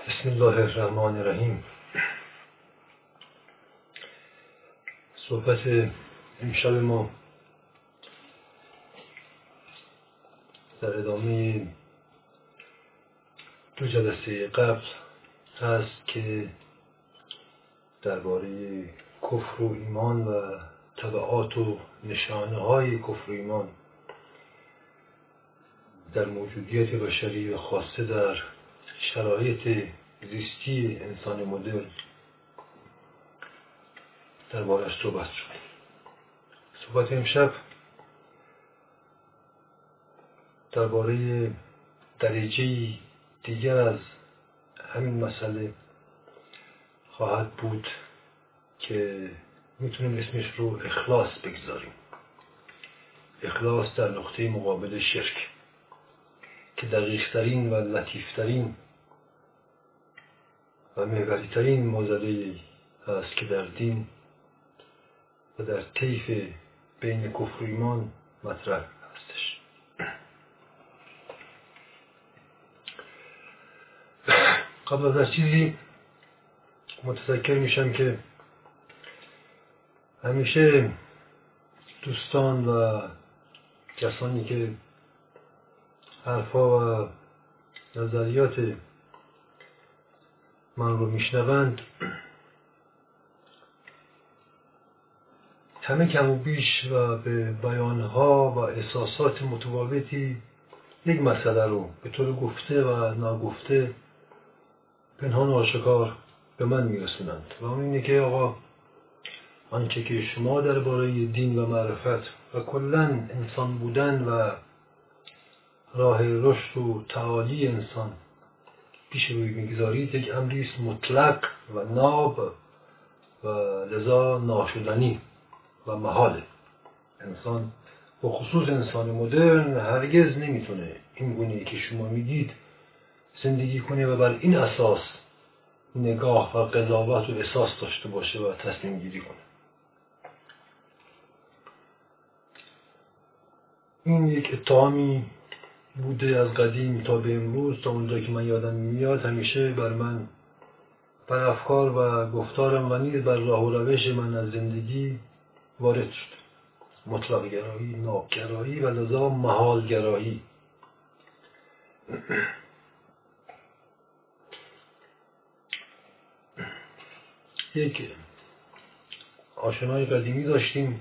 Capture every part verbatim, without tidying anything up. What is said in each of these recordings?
بسم الله الرحمن الرحیم. صحبت امشب ما در ادامه دو جلسه قبل هست که درباره کفر و ایمان و تبعات و نشانه های کفر و ایمان در موجودیت بشری و خاصه در شرایط زیستی انسان مدرن درباره‌اش صحبت شد. صحبت امشب درباره درجه دیگر از همین مسئله خواهد بود که میتونیم اسمش رو اخلاص بگذاریم. اخلاص در نقطه مقابل شرک که دقیق‌ترین و لطیف‌ترین و محوری‌ترین موضوعی است که در دین و در طیف بین کفر و ایمان مطرح هستش. قبل از هر چیزی متذکر میشم که همیشه دوستان و کسانی که حرفا و نظریات من رو میشنوند همه کم و بیش و به بیانها و احساسات متفاوتی یک مسئله رو به طور گفته و ناگفته پنهان و آشکار به من میرسونند و اون اینه که آقا آنچه که شما درباره دین و معرفت و کلاً انسان بودن و راه رشد و تعالی انسان پیش روی میگذارید یک امریست مطلق و ناب و لذا ناشدنی و محاله. انسان و خصوص انسان مدرن هرگز نمیتونه این گونه‌ای که شما میگید زندگی کنه و بر این اساس نگاه و قضاوت و احساس داشته باشه و تصمیم گیری کنه. این یک اتهامی بوده از قدیم تا به امروز، تا اونجایی که من یادم میاد همیشه بر من، بر افکار و گفتارم و نیز بر راه و روش من از زندگی وارد شد. مطلق گرایی، ناب گرایی و لذا محال گرایی. یک آشنای قدیمی داشتیم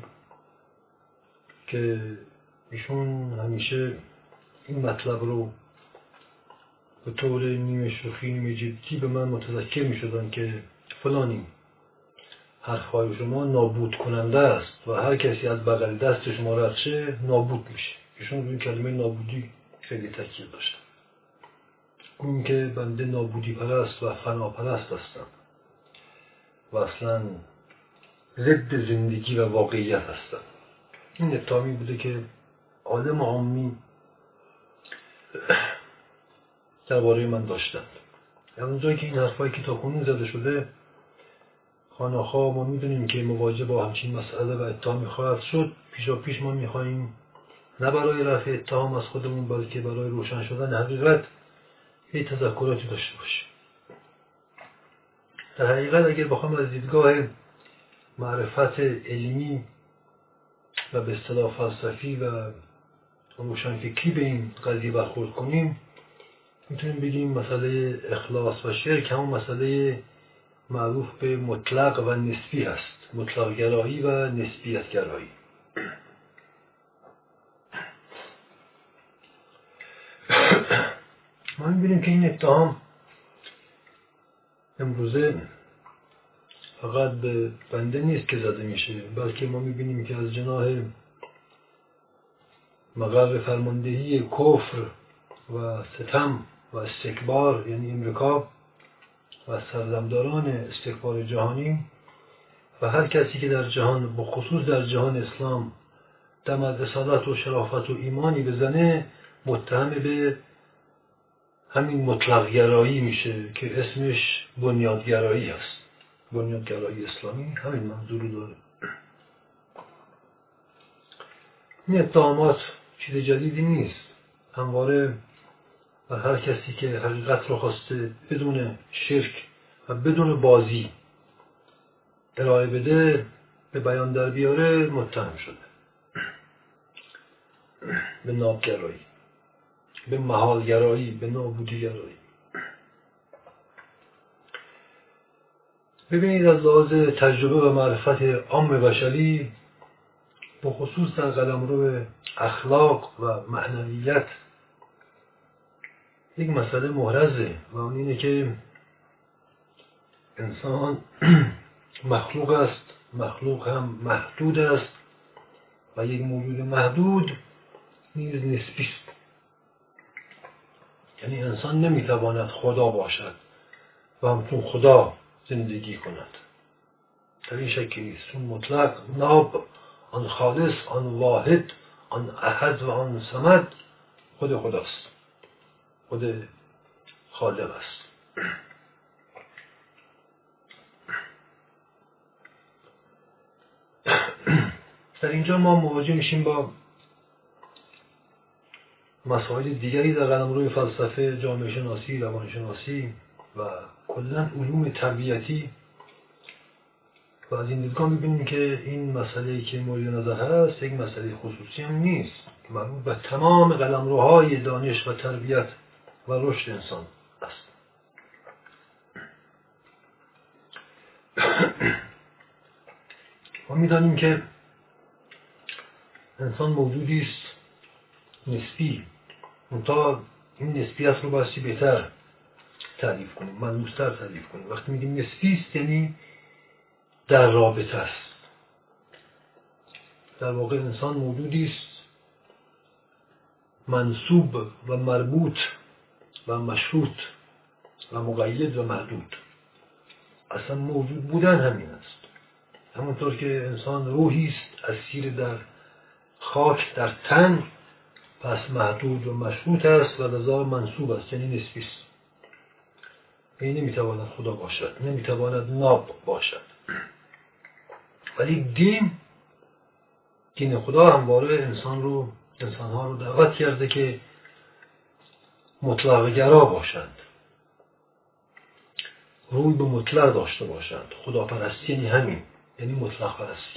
که ایشون همیشه این مطلب رو به طور نیمه شوخی نیمه جدی به من متذکر می شدن که فلانی حرفهای شما نابود کننده است و هر کسی از بغل دست شما رد شه نابود میشه. ایشون روی این کلمه نابودی خیلی تاکید داشتن. اون که بنده نابودی پرست و فنا پرست هستم و اصلا ضد زندگی و واقعیت هستم. این اتهامی بوده که عالم عامی درباره من داشتند. از اونجایی که این حرفایی که تا کنون زده شده خانه‌ها ما میدونیم که مواجه با همچین مسئله و اتهامی خواهد شد، پیشا پیش ما میخواییم نه برای رفع اتهام از خودمون بلکه برای روشن شدن حقیقت یه تذکراتی داشته باشیم. در حقیقت اگر بخوام از دیدگاه معرفت علمی و به اصطلاح فلسفی و روشنفکری به این قضیه برخورد کنیم، میتونیم بگیم مسئله اخلاص و شرک همون مسئله معروف به مطلق و نسبی هست. مطلق گرایی و نسبیت گرایی. ما میبینیم که این اتهام امروزه فقط به بنده نیست که زده میشه، بلکه ما میبینیم که از جناح مقر فرماندهی کفر و ستم و استکبار یعنی امریکا و سرلمداران استکبار جهانی و هر کسی که در جهان به خصوص در جهان اسلام دم از اصالت و شرافت و ایمانی بزنه متهم به همین مطلق گرایی میشه که اسمش بنیادگرایی هست. بنیادگرایی اسلامی همین منظور رو داره. این اتهامات چیز جدیدی نیست. همواره و هر کسی که حقیقت رو خواسته بدون شرک و بدون بازی ارائه بده، به بیان در بیاره، متهم شده به نابگرایی، به محالگرایی، به نابودیگرایی. ببینید از لحاظ تجربه و معرفت عام بشری، به خصوص در قلمرو اخلاق و معنویت، یک مسئله محرزه و اون اینه که انسان مخلوق است، مخلوق هم محدود است و یک موجود محدود نیز نسبی است. یعنی انسان نمیتواند خدا باشد و همچون خدا زندگی کند، در این شکل نیست. چون مطلق، ناب، آن خالص، آن واحد، آن احد و آن صمد خود خداست، خود خالق است. در اینجا ما مواجه میشیم با مسائل دیگری در قلمرو فلسفه، جامعه شناسی، روان شناسی و کلاً علوم تربیتی و از این دیدگاه می‌بینیم که این مسئله‌ای که مورد نظر هست یک مسئله خصوصی هم نیست، مربوط به تمام قلمروهای دانش و تربیت و رشد انسان است. ما می‌دانیم که انسان موجودی است نسبی، منتها این نسبیت رو بایستی بهتر تعریف کنیم، ملموس‌تر تعریف کنیم. وقتی میگیم نسبی است یعنی در رابطه است. در واقع انسان موجودی است منسوب و مربوط و مشروط و مقید و محدود. اصلا موجود بودن همین است. همونطور که انسان روحی است اسیر در خاک، در تن، پس محدود و مشروط است و لذا منسوب است، یعنی نسبی است. این نمیتواند خدا باشد، نمیتواند ناب باشد. ولی دین دین خدا همواره انسان رو انسانها رو دعوت کرده که مطلق گرا باشند، روی به مطلق داشته باشند. خداپرستی یعنی همین، یعنی مطلق پرستی.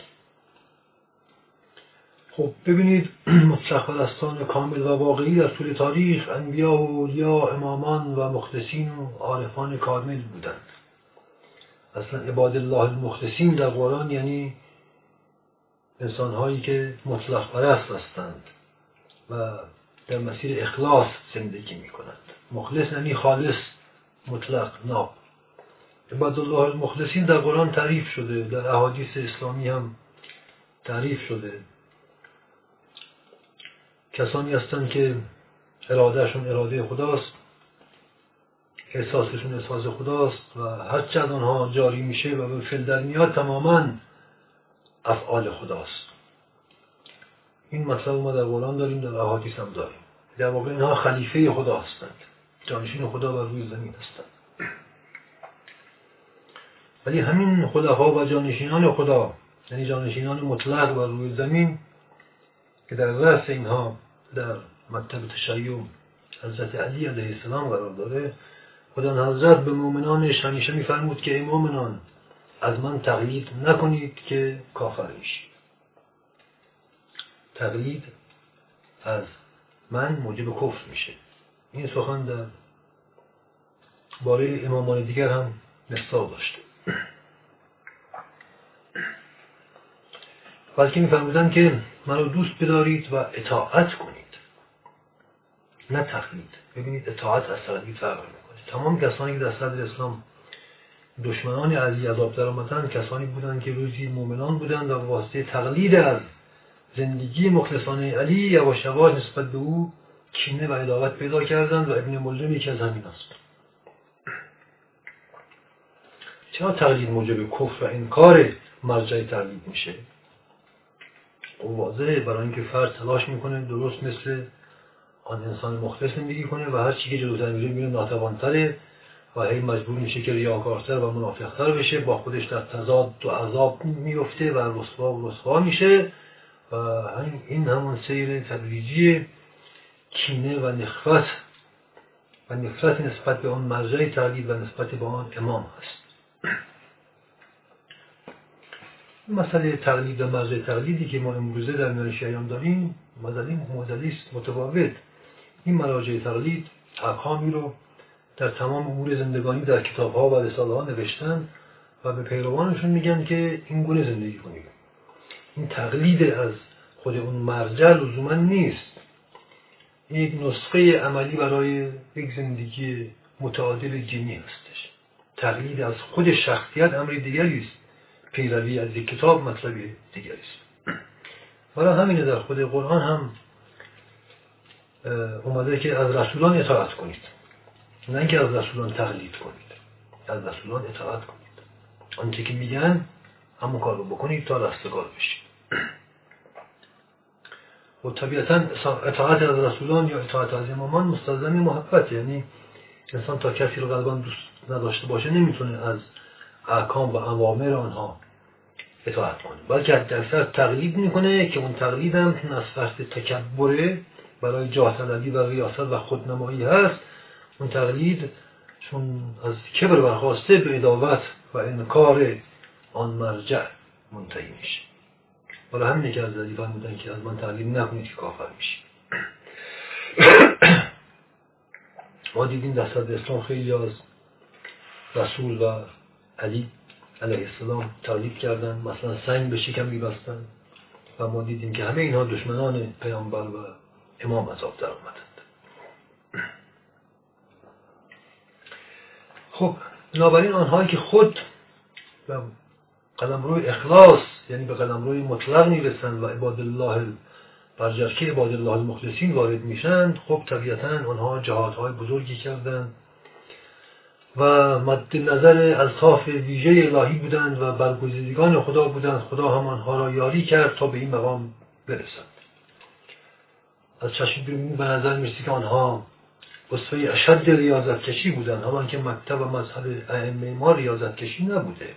خب ببینید مطلق پرستان کامل و واقعی در طول تاریخ انبیا و اولیا، امامان و مخلصین و عارفان کامل بودند. اصلا عباد الله المخلصین در قرآن یعنی انسان‌هایی که مطلق پرست هستند و در مسیر اخلاص زندگی می‌کنند. مخلص یعنی خالص، مطلق، ناب. عباد الله المخلصین در قرآن تعریف شده، در احادیث اسلامی هم تعریف شده. کسانی هستند که ارادهشون اراده خداست، احساسشون احساس خداست و هر چه از آنها جاری میشه و به فعل در میاد تماماً افعال خداست. این مطلب ما در قرآن داریم، در احادیث هم داریم. در واقع اینها خلیفه خدا هستند، جانشین خدا بر روی زمین هستند. ولی همین خداها و جانشینان خدا، یعنی جانشینان مطلق بر روی زمین، که در رأس اینها در مکتب تشیع حضرت علی علیه السلام قرار داره، خدا حضرت به مؤمنانش همیشه می‌فرمود که ای مؤمنان از من تقلید نکنید که کافر میشید. تقلید از من موجب کفر میشه. این سخن در باره امامان دیگر هم مصداق داشته. بلکه می‌فرمودند که منو دوست بدارید و اطاعت کنید، نه تقلید. ببینید اطاعت از تقلید فرق می‌کنه. تمام کسانی که در صدر اسلام دشمنان علی از آب در آمدند کسانی بودند که روزی مؤمنان بودند و واسطه تقلید از زندگی مخلصانه علی یواش یواش نسبت به او کینه و عداوت پیدا کردند و ابن ملجم یکی از همین است. چرا تقلید موجب کفر و انکار مرجع تقلید میشه؟ او واضحه، برای اینکه فرد تلاش میکنه درست مثل آن انسان مخلص زندگی کنه و هر چی که جلوتر میره میره ناتوانتره و هی مجبور میشه که ریاکارتر و منافقتر بشه، با خودش در تضاد و عذاب میفته و رسوا و رسوا میشه و این همون سیر تدریجی کینه و نخوت و نفرت نسبت به آن مرجع تقلید و نسبت به آن امام هست. مسئله تقلید و مرجع تقلیدی که ما امروزه در میان شیعیان داریم معضلی است متفاوت. این مراجع تقلید احکامی رو در تمام امور زندگانی در کتاب‌ها و رساله‌ها نوشتن و به پیروانشون میگن که این گونه زندگی کنید. این تقلید از خود اون مرجع لزوما نیست. این یک نسخه عملی برای یک زندگی متعادل دینی هستش. تقلید از خود شخصیت امر دیگری است. پیروی از یک کتاب مطلب دیگری است. برای همینه در خود قرآن هم اومده که از رسولان اطاعت کنید، نه اینکه از رسولان تقلید کنید. از رسولان اطاعت کنید، آنچه که میگن همون کار رو بکنید تا رستگار بشید. و طبیعتا اطاعت از رسولان یا اطاعت از امامان مستلزم محبت، یعنی انسان تا کسی رو قلباً دوست نداشته باشه نمیتونه از احکام و اوامر آنها اطاعت کنه، بلکه حداکثر تقلید میکنه که اون تقلید هم از فرط تکبره برای جاه طلبی و ریاست و خودنمایی هست. اون تقلید چون از کبر برخواسته به عداوت و انکار آن مرجع منتهی میشه. برای همینه که از علی فرمودن که از من تقلید نکنید که کافر میشید. ما دیدیم در صدر اسلام خیلی از رسول و علی علیه السلام تقلید کردن، مثلا سنگ به شکم می‌بستن و ما دیدیم که همه اینها دشمنان پیامبر و امام از آب در آمدند. خب بنابراین آنهایی که خود به قلمروی اخلاص یعنی به قلمروی مطلق میرسن و عباد الله برجسته عباد الله المخلصین وارد میشن، خب طبیعتا آنها جهادهای بزرگی کردند و مد نظر الطاف ویژه الهی بودند و برگزیدگان خدا بودند. خدا هم آنها را یاری کرد تا به این مقام برسند. از چشم بیرونی به نظر میرسید که آنها اسوه اشد ریاضت کشی بودند، همان که مکتب و مذهب ائمه ما ریاضت کشی نبوده،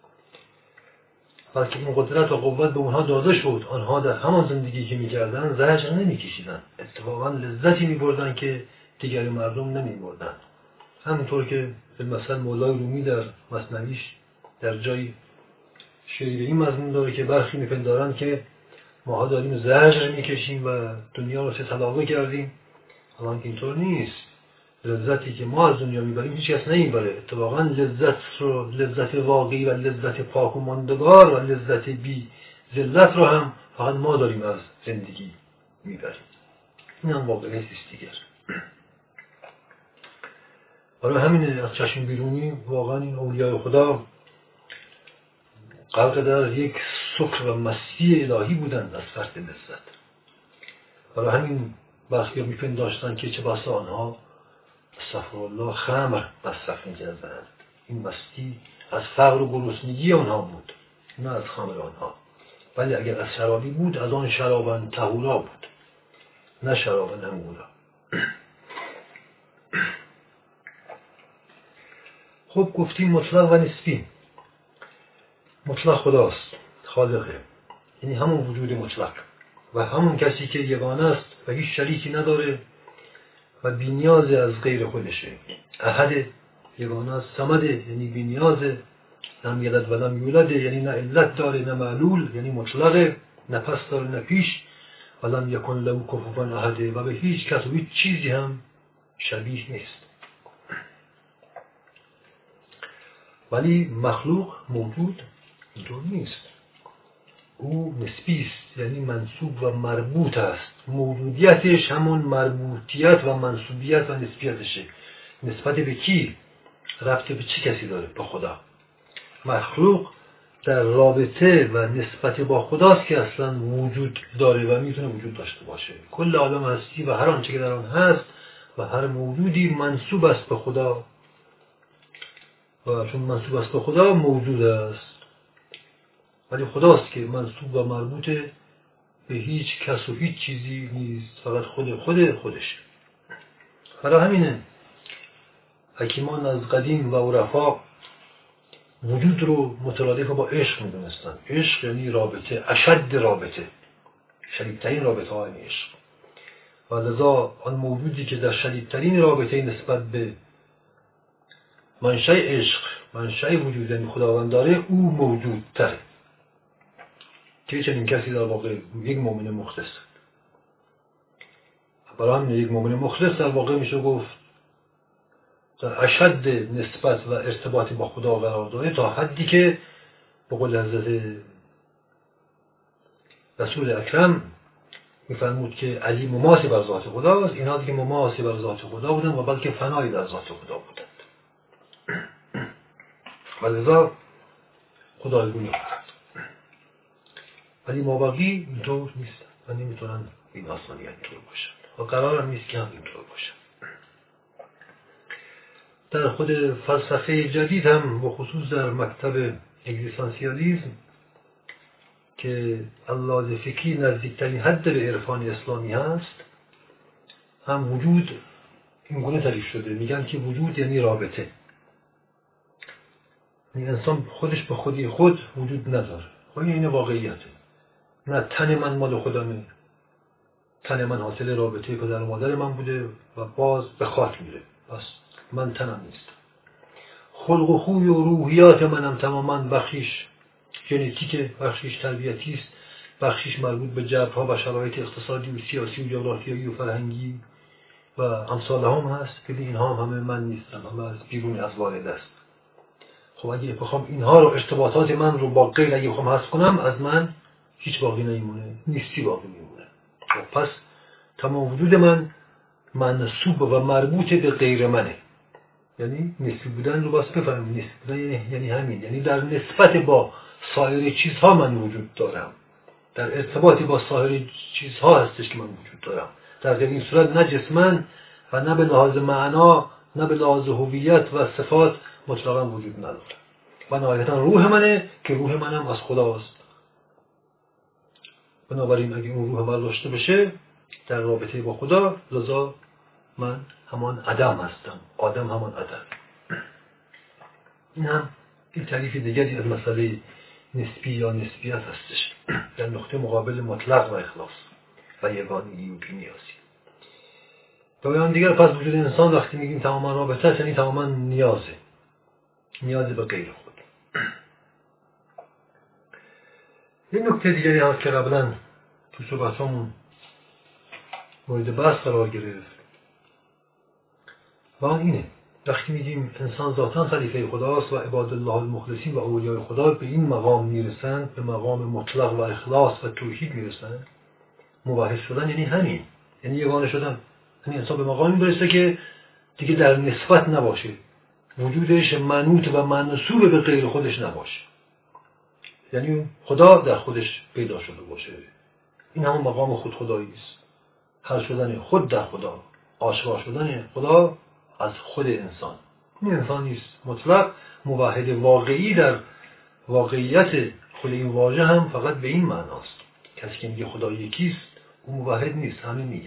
بلکه این قدرت و قوت به اونها داده شد. آنها در همان زندگی که میکردن زجر نمیکشیدن، اتفاقا لذتی میبردن که دیگر مردم نمیبردن. همونطور که به مثل مولای رومی در مثنویش در جای شعر این مضمون داره که برخی میپندارن که ماها داریم زجر میکشیم و دنیا رو سه طلاقه کردیم، حالا که اینطور نیست. لذتی که ما از دنیا میبریم هیچ کس نمیبره. اتفاقا لذت رو، لذت واقعی و لذت پاک و ماندگار و لذت بی ذلت رو هم فقط ما داریم از زندگی میبریم. این هم واقعیت است دیگر. برای همین از چشم بیرونی واقعا این اولیای خدا غرق در یک سکر و مستی الهی بودند از فرط لذت. برای همین برخی ها میپنداشتند که چه بسا آنها استغفرالله خمر مصرف می‌کردند. این مستی از فقر و گرسنگی آنها بود، نه از خمر آنها. ولی اگر از شرابی بود از آن شرابن طهورا بود، نه شرابن انگورا. خب گفتیم مطلق و نسبی. مطلق خداست، خالقه، یعنی همون وجود مطلق و همون کسی که یگانه است و هیچ شریکی نداره و بی‌نیاز از غیر خودشه. احد، یگانه است. صمد، یعنی بی‌نیازه. لم یلد و لم یولد، یعنی نه علت داره نه معلول، یعنی مطلقه، نه پس داره نه پیش. و لم یکن له کفوا احد، و به هیچ کس و هیچ چیزی هم شبیه نیست. ولی مخلوق موجود اینطور نیست. او نسبی است، یعنی منسوب و مربوط است. موجودیتش همون مربوطیت و منسوبیت و نسبیتشه. نسبت به کی؟ رابطه به چه کسی داره؟ به خدا. مخلوق در رابطه و نسبت با خداست که اصلا وجود داره و میتونه وجود داشته باشه. کل عالم هستی و هر آنچه که در آن هست و هر موجودی منسوب است به خدا و چون منسوب است به خدا موجود است. ولی خداست که منسوب و مربوط به هیچ کس و هیچ چیزی نیست، فقط خود خود خودش. برای همینه حکیمان از قدیم و عرفا وجود رو مترادف با عشق می‌دونستن. عشق یعنی رابطه، اشد رابطه، شدیدترین رابطه های عشق. و لذا آن موجودی که در شدیدترین رابطه نسبت به منشأ عشق، منشأ وجود یعنی خداوند داره، او موجود تره که چنین کسی در واقع یک مؤمن مخلص. برای همین یک مؤمن مخلص در واقع میشه گفت در اشد نسبت و ارتباطی با خدا قرار داره، تا حدی که به قول حضرت رسول اکرم میفرمود که علی مماسی بر ذات خداست، اینها دیگه مماسی بر ذات خدا بودن و بلکه فنایی در ذات خدا بودند و لذا خدایگونی بودند. ولی مابقی اینطور نیست و نمیتونن این آسانی اینطور باشن و قرار هم نیست که هم اینطور باشن. در خود فلسفه جدید هم و خصوص در مکتب اگزیستانسیالیسم که اللحاظ فکری نزدیکترین حد به عرفان اسلامی هست، هم وجود این گونه تعریف شده. میگن که وجود یعنی رابطه، یعنی انسان خودش به خودی خود وجود نداره. خب این واقعیته. نه تن من مال خودمه، تن من حاصل رابطه پدر و مادر من بوده و باز به خاک میره، پس من تنم نیست. خلق و خوی و روحیات منم تماما بخشیش ژنتیک، بخشیش تربیتی است، بخشیش مربوط به جبرها و شرایط اقتصادی و سیاسی و جغرافیایی و فرهنگی و امثال هم هست. ولی اینها هم همه من نیستم، همه از بیرون از والد است. خب اگه بخوام اینها رو، ارتباطات من رو با غیر اگه بخوام حذف کنم، از من هیچ باقی نمیمونه، نیستی باقی میمونه. خب پس تمام وجود من منسوب و مربوط به غیر منه. یعنی نیستی بودن رو باز بفهمیم. نیستی بودن یعنی, یعنی همین، یعنی در نسبت با سایر چیزها من وجود دارم، در ارتباطی با سایر چیزها هستش که من وجود دارم. در غیر این صورت نه جسمن و نه به لحاظ معنا، نه به لحاظ هویت و صفات مطلقا وجود نداره. و نهایتا روح منه که روح منم از خداست. بنابراین اگه اون روح من داشته بشه در رابطه با خدا، لذا من همان عدم هستم، آدم همان عدم. این هم این تعریف دیگری از مسئله نسبی یا نسبیت هستش، در نقطه مقابل مطلق و اخلاص و یگانگی و بی‌نیازی. به بیان دیگر پس وجود انسان وقتی میگیم تماما رابطه است، یعنی تماما نیازه، نیاز به غیر خود. این نکته دیگری هست که قبلا تو صحبتامون مورد بحث قرار گرفت و آن اینه: وقتی میگیم انسان ذاتاً خلیفه خداست و عباد الله المخلصین و اولیای خدا به این مقام میرسند، به مقام مطلق و اخلاص و توحید میرسند، موحد شدن یعنی همین، یعنی یگانه شدن. یعنی انسان به مقامی برسه که دیگه در نسبت نباشه، وجودش منوط و منسوب به غیر خودش نباشه، یعنی خدا در خودش پیدا شده باشه. این همون مقام خود خدایی است، حل شدن خود در خدا، آشکار شدن خدا از خود انسان. این انسان نیست مطلق، موحد واقعی در واقعیت خود این واژه هم فقط به این معناست. کسی که میگه خدا یکیست اون موحد نیست، همه میگن.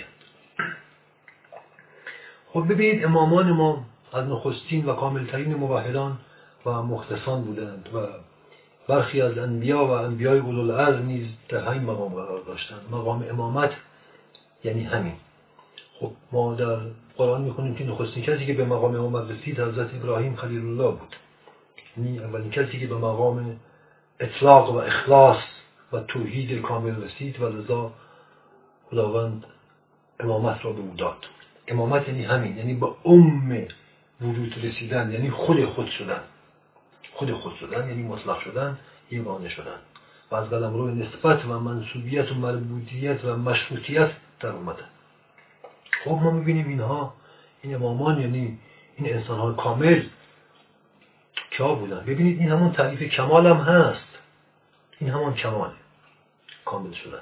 خب ببینید امامان ما از نخستین و کاملترین موحدان و مخلصان بودند و برخی از انبیا و انبیای اولوالعزم نیز در همین مقام قرار داشتند. مقام امامت یعنی همین. خب ما در قرآن میخونیم که نخستین کسی که به مقام امامت رسید حضرت ابراهیم خلیل الله بود، یعنی اولین کسی که به مقام اطلاق و اخلاص و توحید کامل رسید و لذا خداوند امامت را به او داد. امامت یعنی همین، یعنی به ام وجود رسیدن، یعنی خود خود شدن. خود خود شدن یعنی مطلق شدن، یگانه شدن و از قلمرو نسبت و منسوبیت و مربوطیت و مشروطیت در اومدن. خب ما میبینیم اینها، این امامان یعنی این انسان‌های کامل کیا بودن؟ ببینید این همون تعریف کمال هم هست، این همون کماله، کامل شدن.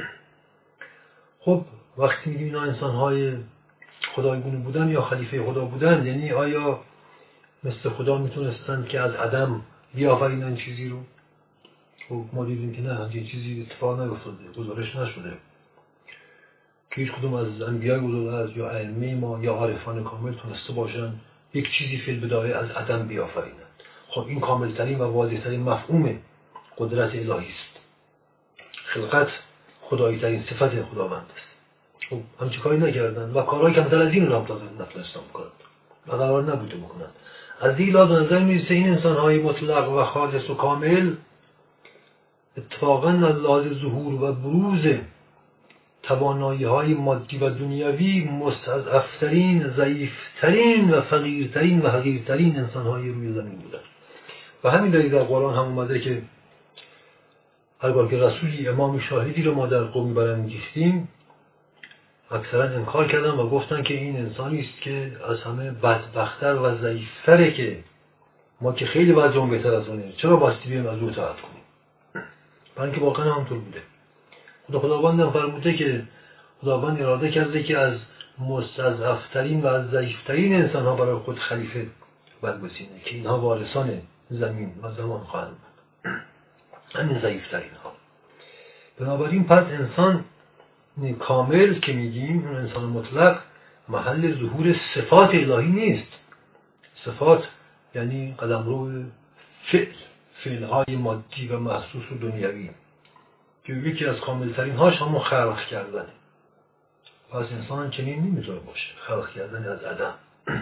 خب وقتی میگیم اینا انسان‌های خدایگونه بودن یا خلیفه خدا بودن، یعنی آیا مثل خدا میتونستن که از عدم بیافرینن چیزی رو؟ خب ما دیدیم که نه، یه چیزی اتفاق نیفتاده، گزارش نشده که هیچ کدوم از انبیای اولوالعزم یا ائمه ما یا عارفان کامل تونسته باشن یک چیزی فی البدایه از عدم بیافرینند. خب این کاملترین و واضح‌ترین مفهوم قدرت الهی است. خلقت خدایی‌ترین صفت خداوند است. خب همچه کاری نکردن و کارهای کمتر از این رو هم نتونستن بکنن و قرار نبوده بکنن. از این لحاظ به نظر میرسه این انسانهای مطلق و خالص و کامل اتفاقاً از لحاظ ظهور و بروز توانایی‌های مادی و دنیوی مستضعف‌ترین، ضعیف‌ترین و فقیرترین و حقیرترین انسان‌های روی زمین بودند. و همین دلیل در قرآن هم اومده که هر بار که رسولی امام شاهدی رو ما در قومی برانگیختیم اکثرا انکار کردن و گفتن که این انسانی است که از همه بدبخت‌تر و ضعیف‌تره، که ما که خیلی وضعمون بهتر از اونه، چرا باستی بیایم از او اطاعت کنیم؟ برای اینکه واقعا همونطور بوده. خدا خداوند هم فرموده که خداوند اراده کرده که از مستضعف‌ترین و از ضعیف‌ترین انسان‌ها برای خود خلیفه برگزینه که اینها وارثان زمین و زمان خواهند بود، همین ضعیف‌ترین ها. بنابراین پس انسان کامل که میگیم، اون انسان مطلق، محل ظهور صفات الهی نیست. صفات یعنی قلمرو فعل، فعل‌های مادی و محسوس و دنیوی که یکی از کاملترین هاش همون خلق کردنه. پس انسان چنین نمیتونه باشه، خلق کردن از عدم.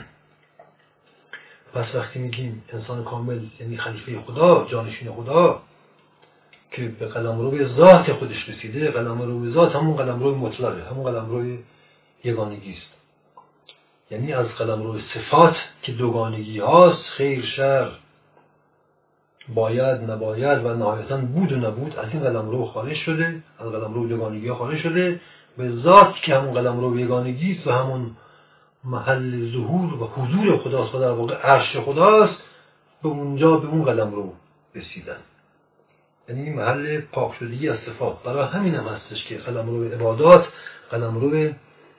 پس وقتی میگیم انسان کامل یعنی خلیفه خدا، جانشین خدا که به قلمرو ذات خودش رسیده. قلمرو ذات همون قلمرو مطلقه، همون قلمرو یگانگی است. یعنی از قلمرو صفات که دوگانگی هاست، خیر شر، باید نباید و نهایتاً بود و نبود، از این قلمرو خارج شده، از قلمرو دوگانگی ها خارج شده به ذات که همون قلمرو یگانگی است و همون محل ظهور و حضور خداست و در واقع عرش خداست. به اونجا به اون قلمرو رسیدن، یعنی محل پاک شدگی از صفات. برای همین هم هستش که قلمرو عبادات قلمرو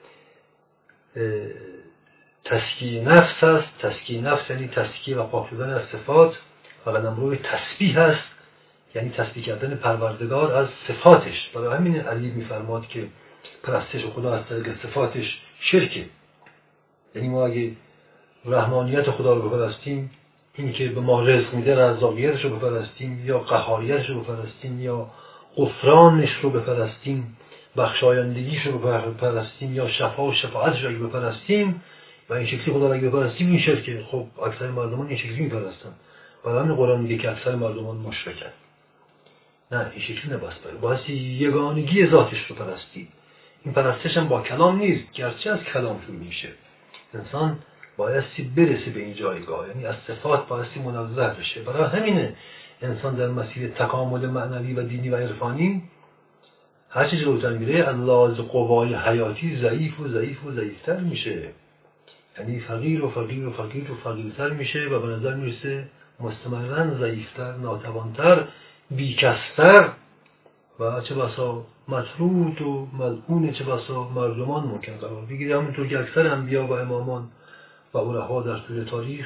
تزکیه نفس هست. تزکیه نفس یعنی تزکیه و پاک شدن از صفات، و قلمرو تسبیح هست یعنی تسبیح کردن پروردگار از صفاتش. برای همین علی میفرماد که پرستش خدا از طریق صفاتش شرکه. یعنی ما اگه رحمانیت خدا رو بپرستیم، این که به ما رزق میده، رزاقیتش رو بپرستیم، یا قهاریتش رو بپرستیم، یا غفرانش رو بپرستیم، بخشایندگیش رو بپرستیم، یا شفا و شفاعتش رو بپرستیم و این شکلی خدا رو اگه بپرستیم، این شرکه. خب اکثر مردمان این شکلی میپرستن. برای همین قرآن میگه که اکثر مردمان مشرکن. نه، این شکلی نباید باید بایستی یگانگی ذاتش رو پرستی. این پرستش هم با کلام نیست، گرچه از کلام شروع میشه. انسان بایستی برسه به این جایگاه، یعنی از صفات بایستی منزه بشه. برای همینه انسان در مسیر تکامل معنوی و دینی و عرفانی هرچی جلوتر میره از لحاظ قوای حیاتی ضعیف و ضعیف و ضعیفتر میشه، یعنی فقیر و فقیر و فقیر و فقیرتر میشه و به نظر میرسه مستمرا ضعیفتر، ناتوانتر، بیکستر و چه بسا مطرود و ملعون چه بسا مردمان ممکن قرار بگیره. همونطور که اکثر انبیا و امامان و عرفا در طول تاریخ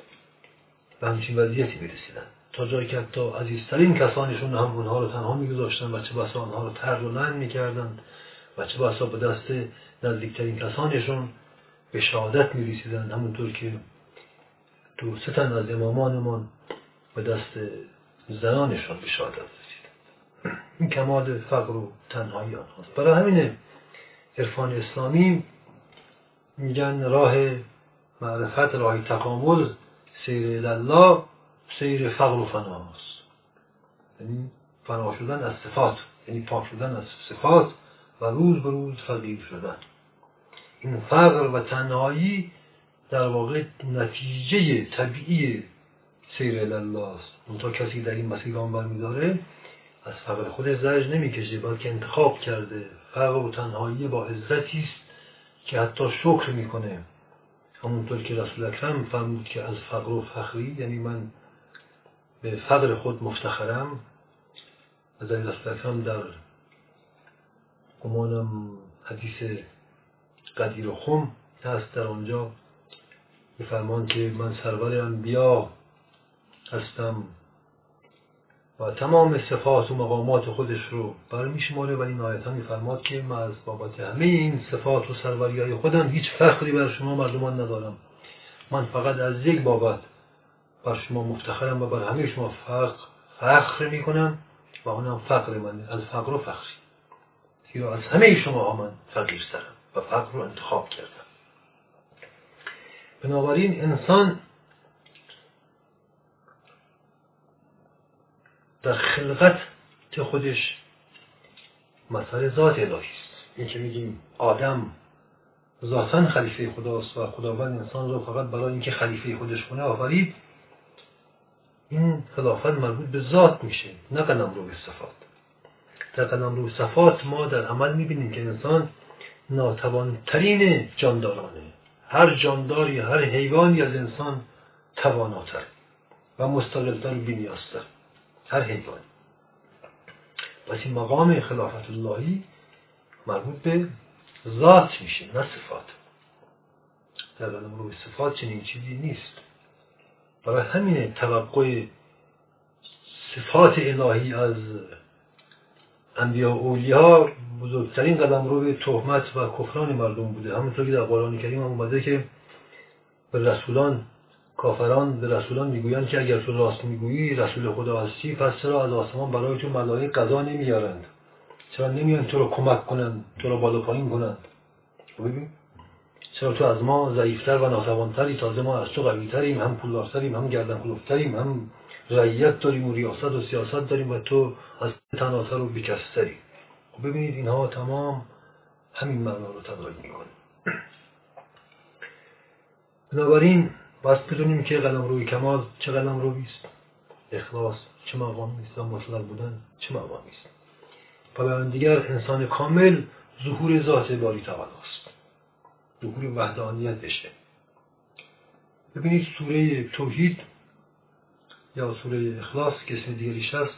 به همچین وضعیتی برسیدن، تا جایی که حتی عزیزترین کسانشون هم اونها رو تنها میگذاشتن و چه بسا آنها رو طرد و لعن میکردن و چه بسا به دست نزدیکترین کسانشون به شهادت میرسیدن. همونطور که دو سه تن از امامانمان به دست زنانشون به شهادت رسیدن. این کمال فقر و تنهایی آنهاست. برای همینه عرفان اسلامی میگن راه معرفت، راه تکامل، سیر الله، سیر فقر و فناست. یعنی فنا شدن از صفات، یعنی پاک شدن از صفات و روز به روز فقیر شدن. این فقر و تنهایی در واقع نتیجه طبیعی سیر الله است. منتها کسی در این مسیر گام برمی‌داره از فقر خودش زجر نمی‌کشه، بلکه انتخاب کرده. فقر و تنهایی با عزتی است که حتی شکر میکنه. همونطور که رسول اکرم فرمود که از فقر و فخری، یعنی من به فقر خود مفتخرم. از این رسول اکرم در گمانم حدیث قدیر و خم هست، در آنجا میفرمان که من سرور انبیا هستم و تمام صفات و مقامات خودش رو برمیشماره، ولی نهایتا میفرماد که من از بابت همه این صفات و سروری‌های خودم هیچ فخری بر شما مردمان ندارم. من فقط از یک بابت بر شما مفتخرم و بر همه شما فخر فخر میکنم و اونم فقر منه، از فقر و فخری، زیرا از همه شما من فقیرترم. و فقر رو انتخاب کردن. بنابراین انسان در خلقت خودش مسئله ذات الهی است. این که میگیم آدم ذاتاً خلیفه خداست و خداوند انسان رو فقط برای اینکه خلیفه خودش کنه آفرید، این خلافت مربوط به ذات میشه، نه قلمرو صفات. در قلمرو صفات ما در عمل میبینیم که انسان ناتوانترین جاندارانه. هر جانداری، هر حیوانی از انسان تواناتر و مستقلتر و بی‌نیازتر، هر حیوانی. پس این مقام خلافت اللهی مربوط به ذات میشه، نه صفات. در قلمرو صفات چنین چیزی نیست. برای همین توقع صفات الهی از انبیا و اولیاء بزرگترین قلمرو به تهمت و کفران مردم بوده. همونطور که در قرآن کریم هم اومده که به رسولان، کافران به رسولان میگویند که اگر تو راست میگویی رسول خدا هستی، پس چرا از آسمان برای تو ملائکه قضا نمیارند؟ چرا نمیان تو رو کمک کنند، تو رو بالا پایین کنند؟ ببین چرا تو از ما ضعیفتر و ناتوانتری، تازه ما از تو قویتریم، هم پولدارتریم، هم گردن کلفتریم، هم رعیت داریم و ریاست و سیاست داریم و تو از تناتر و بیکستری. خب ببینید اینها تمام همین معنا رو تداعی میکنه. بنابراین باید بدونیم که قلمروی کمال چه قلمرویی است، اخلاص چه مقامی است و مطلق بودن چه مقامی است. پس دیگر انسان کامل ظهور ذات باری تعالی است، ظهور وحدانیت بشه. ببینید سوره توحید یا سوره اخلاص که اسم دیگریش هست،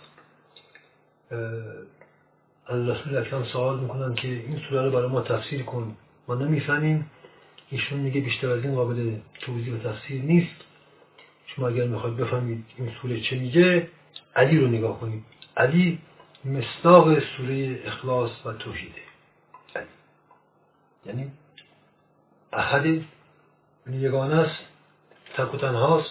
از رسول اکرم سوال میکنن که این سوره رو برای ما تفسیر کن، ما نمیفهمیم. ایشون میگه بیشتر از این قابل توضیح و تفسیر نیست. شما اگر میخواید بفهمید این سوره چه میگه، علی رو نگاه کنید. علی مصداق سوره اخلاص و توحیده. علی یعنی احد، یگانه است، تک و تنهاست،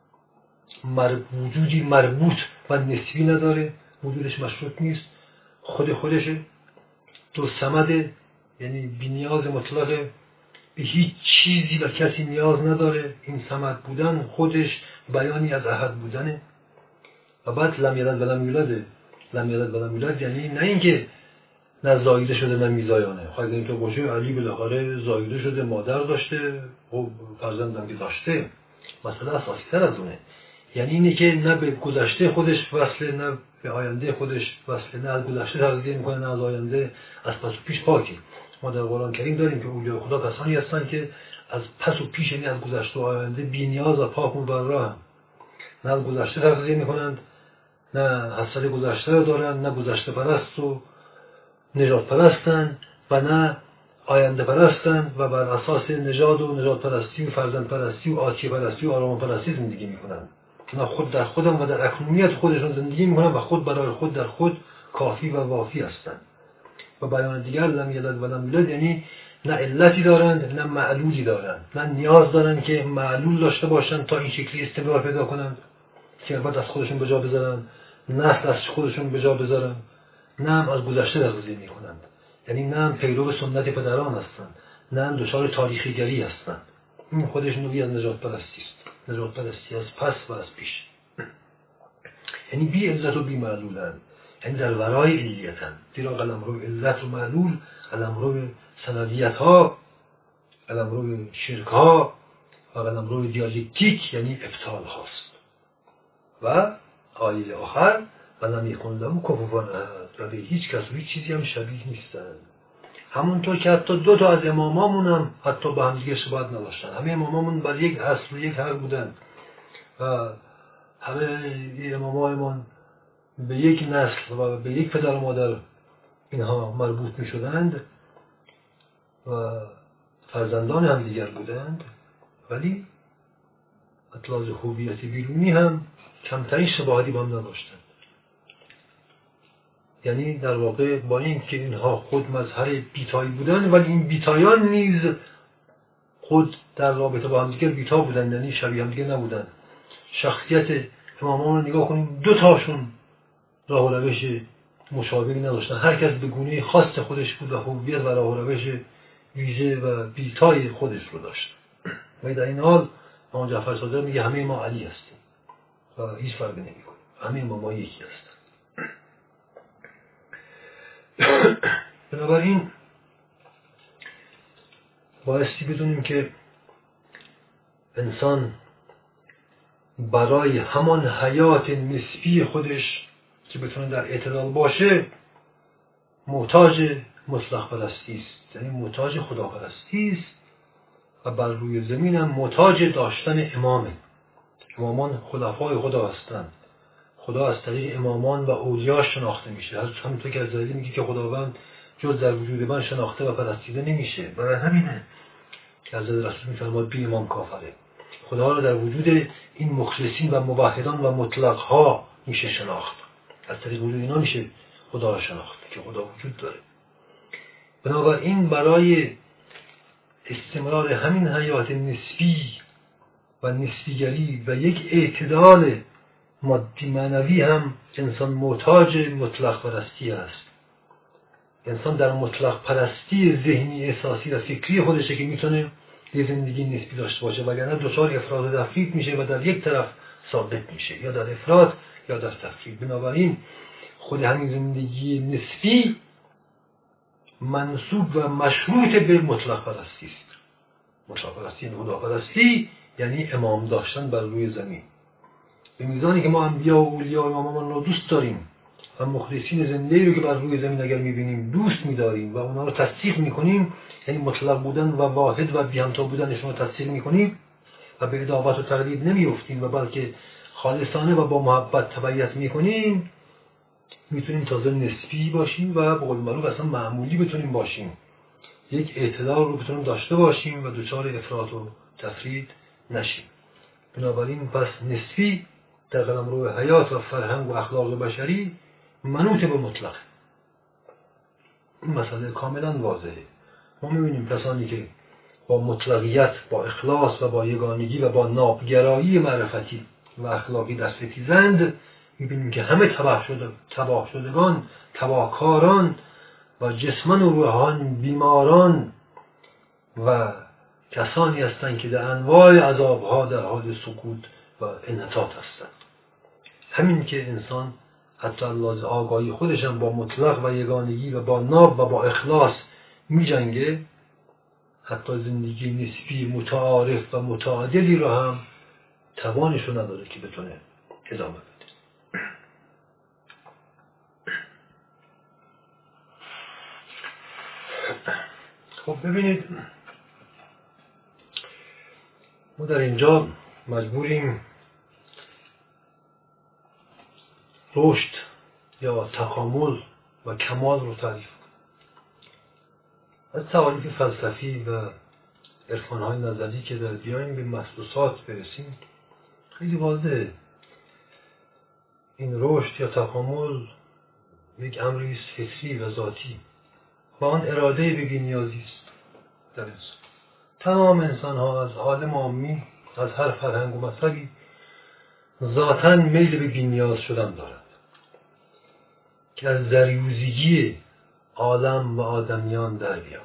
وجودی مربوط و نسبی نداره، وجودش مشروط نیست، خود خودشه، دو صمده، یعنی بی نیاز مطلقه، به هیچ چیزی و کسی نیاز نداره. این صمد بودن خودش بیانی از احد بودنه. و بعد لم یلد و لم یولد. لم یلد و لم یولد یعنی نه اینکه نه زایده شده نه میزایانه. خواهد اینطور باشه علی بالاخره زایده شده، مادر داشته، خب فرزندم که داشته. مسئله اساسی تر از اونه. یعنی اینه که نه به گذشته خودش وصله، نه به آینده خودش وصله، نه از گذشته تغذیه میکنه نه از آینده، از پس و پیش پاکی. ما در قرآن کریم داریم که اولیاء خدا کسانی هستند که از پس و پیش، یعنی از گذشته و آینده بی نیاز و پاک و مبرا، نه از گذشته تغذیه میکنند، نه حسد گذشته رو دارند، نه گذشته پرست و نجات پرستند و نه آینده پرستند و بر اساس نژاد و نجات پرستی و فرزند پرستی و آتیه پرستی و آرام پرستی زندگی میکنند. نه خود در خودم و در اکنونیت خودشون زندگی میکنند و خود برای خود در خود کافی و وافی هستند. و بیان دیگر لم یلد و لم یولد یعنی نه علتی دارند نه معلولی دارند، نه نیاز دارند که معلول داشته باشند تا این شکلی استمرار پیدا کنند، ثروت از خودشون به جا بذارن، نسل از خودشون به جا بذارن، نه هم از گذشته تغذیه میکنند. یعنی نه هم پیرو سنت پدران هستند، نه هم دچار تاریخی گری هستند. این خودش نوعی از نجات پرستی است، نجات پرستی از پس و از پیش. یعنی بی علت و بی معلولند، یعنی در ورای علیتن. زیرا قلمرو علت و معلول، قلمرو سندیت ها، قلمرو شرک ها و قلمرو دیالکتیک یعنی ابطال هاست. و آیه آخر ولم یکن له کفوا احد، و به هیچ کس و هیچ چیزی هم شبیه نیستند. همونطور که حتی دو تا از امامامون هم حتی با هم دیگه شباهت نداشتن. همه امامامون بر یک اصل و یک حق بودن و همه امامایمان به یک نسل و به یک پدر و مادر اینها مربوط می شدند و فرزندان هم دیگر بودند، ولی اطلاز خوبیت بیرونی هم کمترین شباهتی با هم نداشتند. یعنی در واقع با این که اینها خود مظهر بیتایی بودند، ولی این بیتایان نیز خود در رابطه با هم دیگر بیتا بودند، یعنی شبیه هم دیگر نبودند. شخصیت امامان رو نگاه کنیم، دو تاشون راه و روش مشابهی نداشتن، هر کس به گونه خاص خودش بود و هویت و راه و روش ویژه و بیتای خودش رو داشت و در این حال امام جعفر صادق میگه همه ما علی هستیم و هیچ فرقی نمیکنه، همه ما ما یکی هستیم. بنابراین بایستی بدونیم که انسان برای همان حیات نسبی خودش که بتونه در اعتدال باشه محتاج مطلق پرستی است، یعنی محتاج خداپرستی است و بر روی زمین هم محتاج داشتن امامه. امامان خلفای خدا هستند. خدا از طریق امامان و اولیاء شناخته میشه. همونطور که از دلیل میگه که خداوند جز در وجود من شناخته و پرستیده نمیشه. برای همینه که از رسول میفرماد بی امام کافره. خدا را در وجود این مخلصین و موحدان و مطلقها میشه شناخت. از طریق وجود اینا میشه خدا را شناخت که خدا وجود داره. بنابراین برای استمرار همین حیات نسبی و نسبیگری و یک اعتدال مادی معنوی هم انسان محتاج مطلق پرستی است. انسان در مطلق پرستی ذهنی احساسی و فکری خودشه که میتونه یه زندگی نسبی داشته باشه، وگرنه دچار افراط و تفرید میشه و در یک طرف ثابت میشه، یا در افراط یا در تفرید. بنابراین خود همین زندگی نسبی منسوب و مشروط به مطلق پرستی است. مطلق پرستی یعنی خدا پرستی، یعنی امام داشتن بر روی زمین. به میزانی که ما انبیا و اولیا و امامان رو دوست داریم و مخلصین زنده رو که بر روی زمین اگر میبینیم دوست میداریم و اونا رو تصدیق میکنیم، یعنی مطلق بودن و واحد و بی‌همتا بودنشون رو تصدیق میکنیم و به ادابت و تقلید نمیافتیم و بلکه خالصانه و با محبت تبعیت میکنیم، میتونیم تازه نسبی باشیم و به قول معروف اصلا معمولی بتونیم باشیم، یک اعتدال رو بتونیم داشته باشیم و دچار افراط و تفرید نشیم. بنابراین پس نسبی در قلمرو حیات و فرهنگ و اخلاق بشری منوط به مطلق. این مسئله کاملا واضحه. ما میبینیم کسانی که با مطلقیت، با اخلاص و با یگانگی و با نابگرایی معرفتی و اخلاقی در ستیزند، میبینیم که همه تباه شده، تباه شدگان، تباهکاران و جسمن و روحان بیماران و کسانی هستند که در انواع عذابها در حال سقوط و انحطاط هستند. همین که انسان حتی لحاظ آگاهی خودش هم با مطلق و یگانگی و با ناب و با اخلاص می جنگه، حتی زندگی نسبی متعارف و متعادلی رو هم توانش رو نداره که بتونه ادامه بده. خب ببینید، ما در اینجا مجبوریم رشد یا تکامل و کمال رو تعریف کنیم. از تعاریف فلسفی و عرفان‌های نظری که در بیایم به محسوسات برسیم، خیلی واضحه این رشد یا تکامل یک امری است حسی و ذاتی و آن اراده به بی‌نیازی است در انسان. تمام انسان ها از عالم عامی، از هر فرهنگ و مذهبی ذاتاً میل به بی‌نیاز شدن دارند که از دریوزگی عالم و آدمیان در بیاد.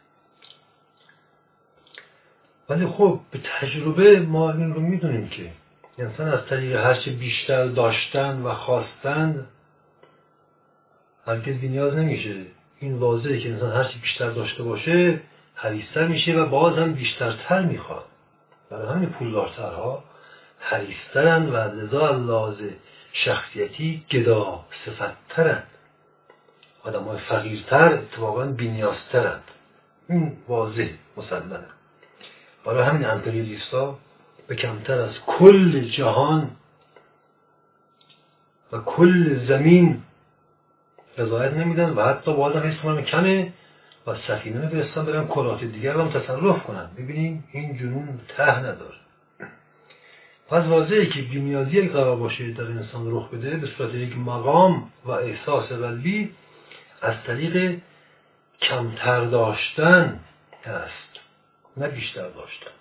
ولی خب به تجربه ما این رو میدونیم که انسان از طریق هرچه بیشتر داشتن و خواستن هرگز بی‌نیاز نمیشه. این واضحه که انسان هرچی بیشتر داشته باشه حریص‌تر میشه و باز هم بیشترتر میخواد. برای همین پولدارترها حریص‌ترند و لذا لحاظ شخصیتی گدا صفت‌ترند. آدم‌های فقیرتر اتفاقاً بی‌نیازترند. این واضح مسلمه. برای همین امپریالیست‌ها به کمتر از کل جهان و کل زمین رضایت نمیدن و حتی باز هم حس کنن کمه و سفینه می‌فرستن برن کرات دیگر هم تصرف کنن. ببینیم این جنون ته نداره. پس واضحه که بی‌نیازی اگه قرار باشه در انسان رخ بده به صورت یک مقام و احساس قلبی، از طریق کمتر داشتن هست، نه بیشتر داشتن.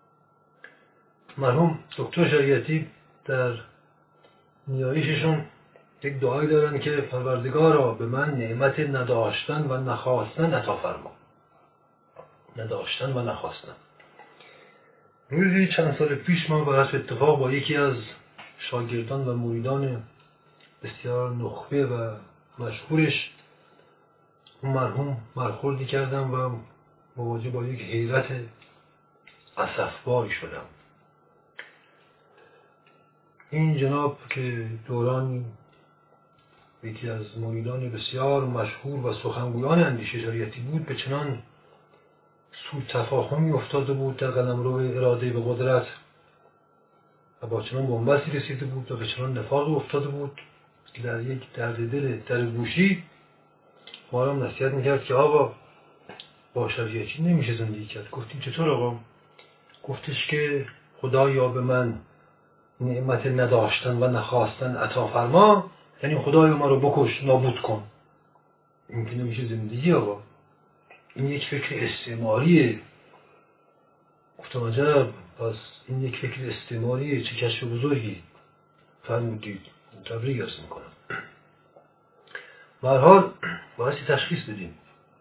مرحوم دکتر شریعتی در نیایششون یک دعایی دارن که پروردگارا به من نعمت نداشتن و نخواستن عطا فرما. نداشتن و نخواستن. روزی چند سال پیش من بر حسب اتفاق با یکی از شاگردان و مریدان بسیار نخبه و مشهورش اون مرحوم برخوردی کردم و مواجه با یک حیرت اسفباری شدم. این جناب که دوران یکی از مریدان بسیار مشهور و سخنگویان اندیشه شریعتی بود، به چنان سوء تفاهمی افتاده بود در قلمرو اراده به قدرت و با چنان بنبستی رسیده بود و به چنان نفاق افتاده بود که در یک درد دل در گوشی ما را نصیحت میکرد که آقا با شریعتی نمیشه زندگی کرد. گفتیم چطور آقا؟ گفتش که خدایا به من نعمت نداشتن و نخواستن عطا فرما، یعنی خدایا ما رو بکش نابود کن. این که نمیشه زندگی آقا، این یک فکر استعماریه. گفتم عجب، پس این یک فکر استعماریه، چه کشف بزرگی فرمودید. تبریک عرض میکنم. به هر حال بایستی تشخیص بدیم.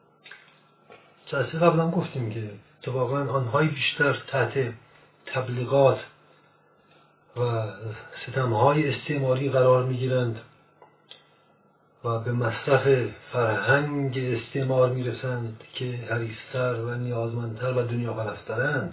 جلسه قبلا گفتیم که اتفاقا آنهای بیشتر تحت تبلیغات و ستمهای استعماری قرار میگیرند و به مصرف فرهنگ استعمار میرسند که حریص‌تر و نیازمندتر و دنیا پرست‌ترند.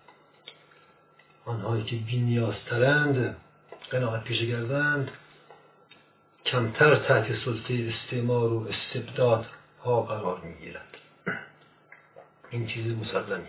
آنهایی که بی‌نیازترند، قناعت پیشه گردند، کمتر تحت سلطه استعمار و استبداد ها قرار میگیرند. این چیز مسلمیه.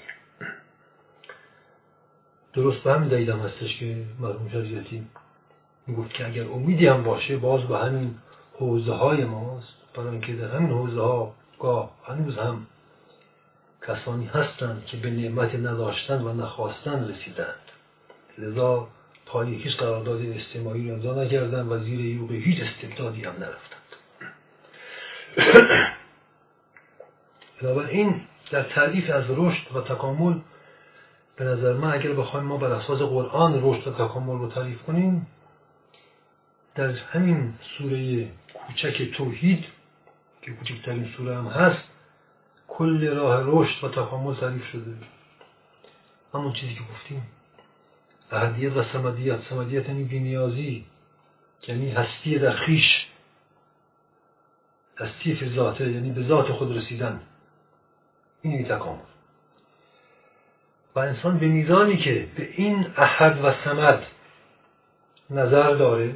درست به همین دلیل هم هستش که مرحوم شریعتی میگفت که اگر امیدی هم باشه باز به همین حوزه های ماست، برای اینکه در همین حوزه ها گاه هنوز هم کسانی هستند که به نعمت نداشتن و نخواستن رسیدند، لذا پای هیچ قرارداد استعماری را امضا نکردند و زیر یوغ هیچ استبدادی هم نرفتند. بنابراین در تعریف از رشد و تکامل به نظر من اگر بخوایم ما بر اساس قرآن رشد و تکامل رو تعریف کنیم، در همین سوره کوچک توحید که کوچکترین سوره هم هست کل راه رشد و تکامل تعریف شده. همون چیزی که گفتیم، احدیت و صمدیت. صمدیت یعنی بی‌نیازی، یعنی هستی در خویش، هستی فی ذاته، یعنی به ذات خود رسیدن. این تکامل. و انسان به میزانی که به این احد و صمد نظر داره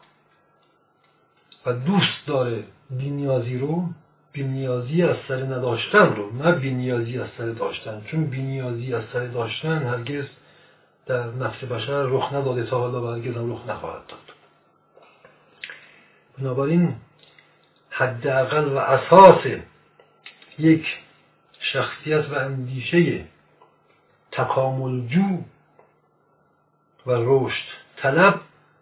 و دوست داره بی‌نیازی رو، بی‌نیازی از سر نداشتن رو، نه بی‌نیازی از سر داشتن، چون بی‌نیازی از سر داشتن هرگز در نفس بشر رخ نداده تا حالا و هرگز هم رخ نخواهد داد. بنابراین حداقل و اساس یک شخصیت و اندیشه تکاملجو و رشد طلب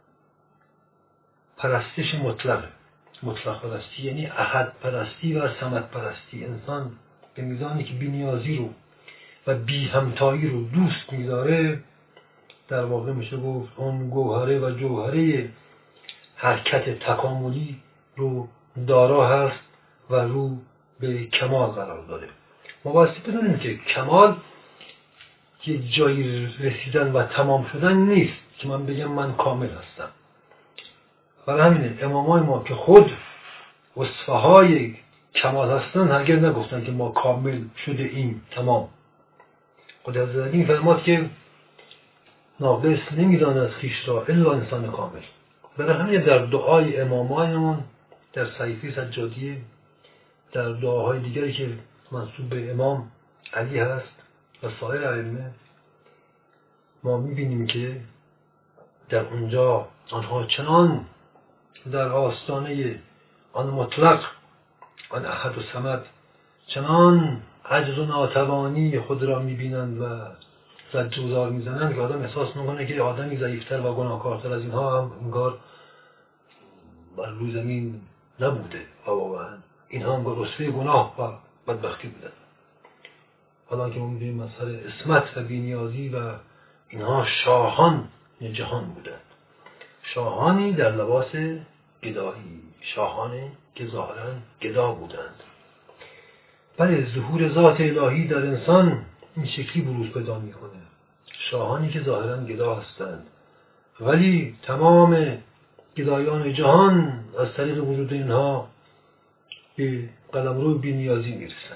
پرستش مطلق مطلق پرستی، یعنی احد پرستی و صمد پرستی. انسان به میزانی که بی‌نیازی رو و بی همتایی رو دوست می‌داره، در واقع میشه گفت اون گوهره و جوهره حرکت تکاملی رو دارا هست و رو به کمال قرار داره. ما بایستی بدونیم که کمال یک جایی رسیدن و تمام شدن نیست که من بگم من کامل هستم. برای همینه امامای ما که خود وصفه های کمال هستن هرگز نگفتن که ما کامل شده ایم، تمام. خود حضرت این فرماد که ناقص نمیداند خویش را الا انسان کامل. برای همین در دعای امامایمون، در صحیفه سجادیه، در دعاهای دیگری که منسوب به امام علی هست و سایر ائمه، ما میبینیم که در اونجا آنها چنان در آستانه آن مطلق، آن احد و صمد، چنان عجز و ناتوانی خود را میبینند و زجرزار میزنند که آدم احساس میکنه که آدمی ضعیفتر و گناهکارتر از اینها هم انگار بر روی زمین نبوده و واقعا اینها انگار رسوه گناه و بدبختی بودند. حالا که ما می‌بینیم مسئله عصمت و بی‌نیازی و اینها شاهان جهان بودند، شاهانی در لباس گدایی، شاهانی که ظاهراً گدا بودند. بله، ظهور ذات الهی در انسان این شکلی بروز پیدا میکنه. شاهانی که ظاهرا گدا هستند ولی تمام گدایان جهان از طریق وجود اینها به قلمرو بی‌نیازی میرسند.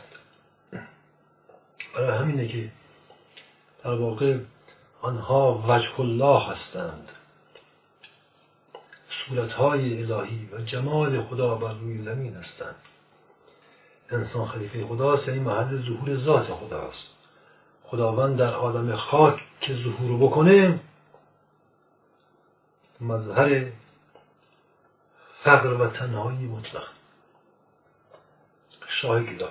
برای همینه که در واقع آنها وجه الله هستند، صورتهای الهی و جمال خدا بر روی زمین هستند. انسان خلیفه خداست، یعنی محل ظهور ذات خداست. خداوند در عالم خاک که ظهور بکنه مظهر فقر و تنهایی مطلق، شاه گدا.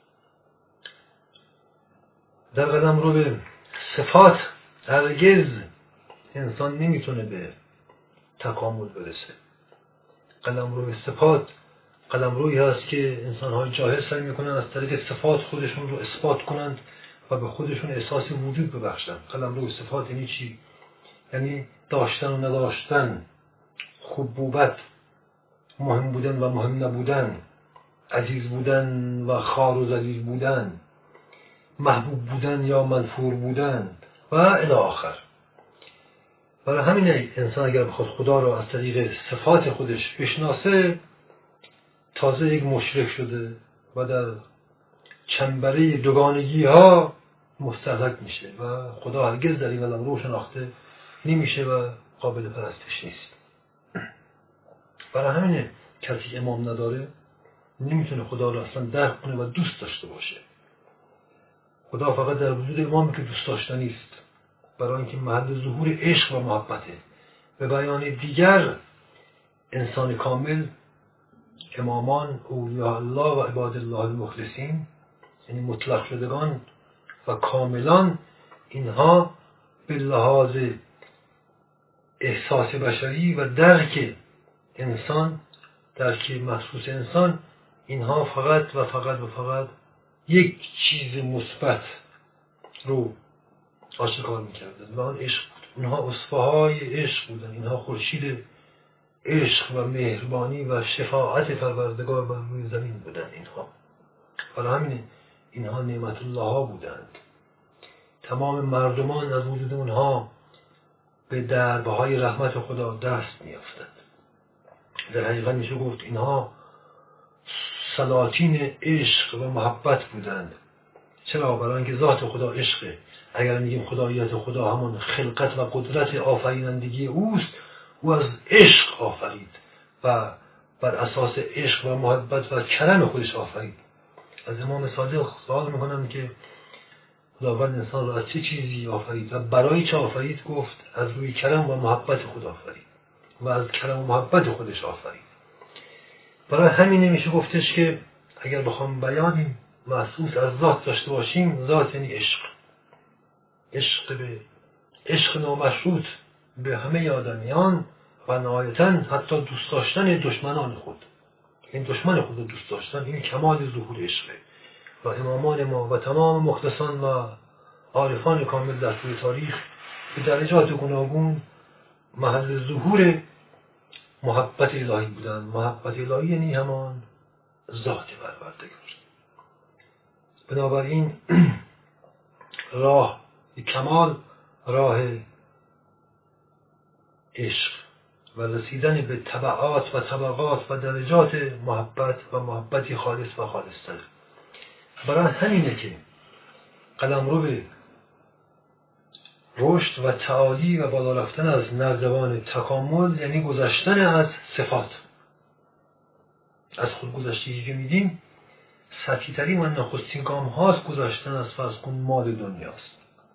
در قدم رو به صفات هرگز انسان نمیتونه به تکامل برسه. قلم روی صفات قلم روی هست که انسان‌های جاهل سعی میکنن از طریق صفات خودشون رو اثبات کنند و به خودشون احساس وجود ببخشند. قلم روی صفات یعنی چی؟ یعنی داشتن و نداشتن، خوب بودن، مهم بودن و مهم نبودن، عزیز بودن و خوار و ذلیل بودن، محبوب بودن یا منفور بودن و الی آخر. برای همین انسان اگر بخواد خدا را از طریق صفات خودش بشناسه تازه یک مشرک شده و در چنبره دوگانگی ها مستهلک میشه و خدا هرگز در این قلم رو شناخته نمیشه و قابل پرستش نیست. برای همینه کسی امام نداره نمیتونه خدا را اصلا درک کنه و دوست داشته باشه. خدا فقط در وجود امامی که دوست داشتنی است، برای اینکه محل ظهور عشق و محبته. به بیان دیگر انسان کامل، امامان، اولیاء الله و عباد الله المخلصین، یعنی مطلق شدگان و کاملان، اینها به لحاظ احساس بشری و درک انسان، درک محسوس انسان، اینها فقط و فقط و فقط یک چیز مثبت رو آشکار می‌کردند و آن عشق بود. اونها اصفه‌های عشق بودن، اینها خورشید عشق و مهربانی و شفاعت پروردگار بر روی زمین بودند. اینها برای همین اینها نعمت الله ها بودند. تمام مردمان از وجود اونها به دربهای رحمت خدا دست می‌یافتند. در حقیقت میشه گفت اینها سلاطین عشق و محبت بودند. چرا؟ برای اینکه ذات خدا عشقه. اگر میگیم خداییت خدا همون خلقت و قدرت آفرینندگی اوست، او از عشق آفرید و بر اساس عشق و محبت و کرم خودش آفرید. از امام صادق سوال میکنم که خداوند انسان را از چه چیزی آفرید و برای چه آفرید؟ گفت از روی کرم و محبت خدا آفرید و از کرم و محبت خودش آفرید. برای همین نمیشه گفتش که اگر بخوام بیانی محسوس از ذات داشته باشیم، ذات یعنی عشق. عشق به عشق نامشروط به همه آدمیان و نهایتاً حتی دوست داشتن دشمنان خود. این دشمن خود رو دوست داشتن، این کمال ظهور عشقه. و امامان ما و تمام مخلصان و عارفان کامل در طول تاریخ به درجات گوناگون محل ظهور محبت الهی بودن. محبت الهی یعنی همان ذات پروردگار. بنابراین راه کمال راه عشق و رسیدن به طبعات و طبقات و درجات محبت و محبتی خالص و خالص‌تر. برای همینه که قلمرو به رشد و تعالی و بالا رفتن از نردبان تکامل یعنی گذشتن از صفات، از خودگذشتگی که میدیم سطحی ترین و نخستین گام هاست گذشتن از فرض کن مال دنیاست،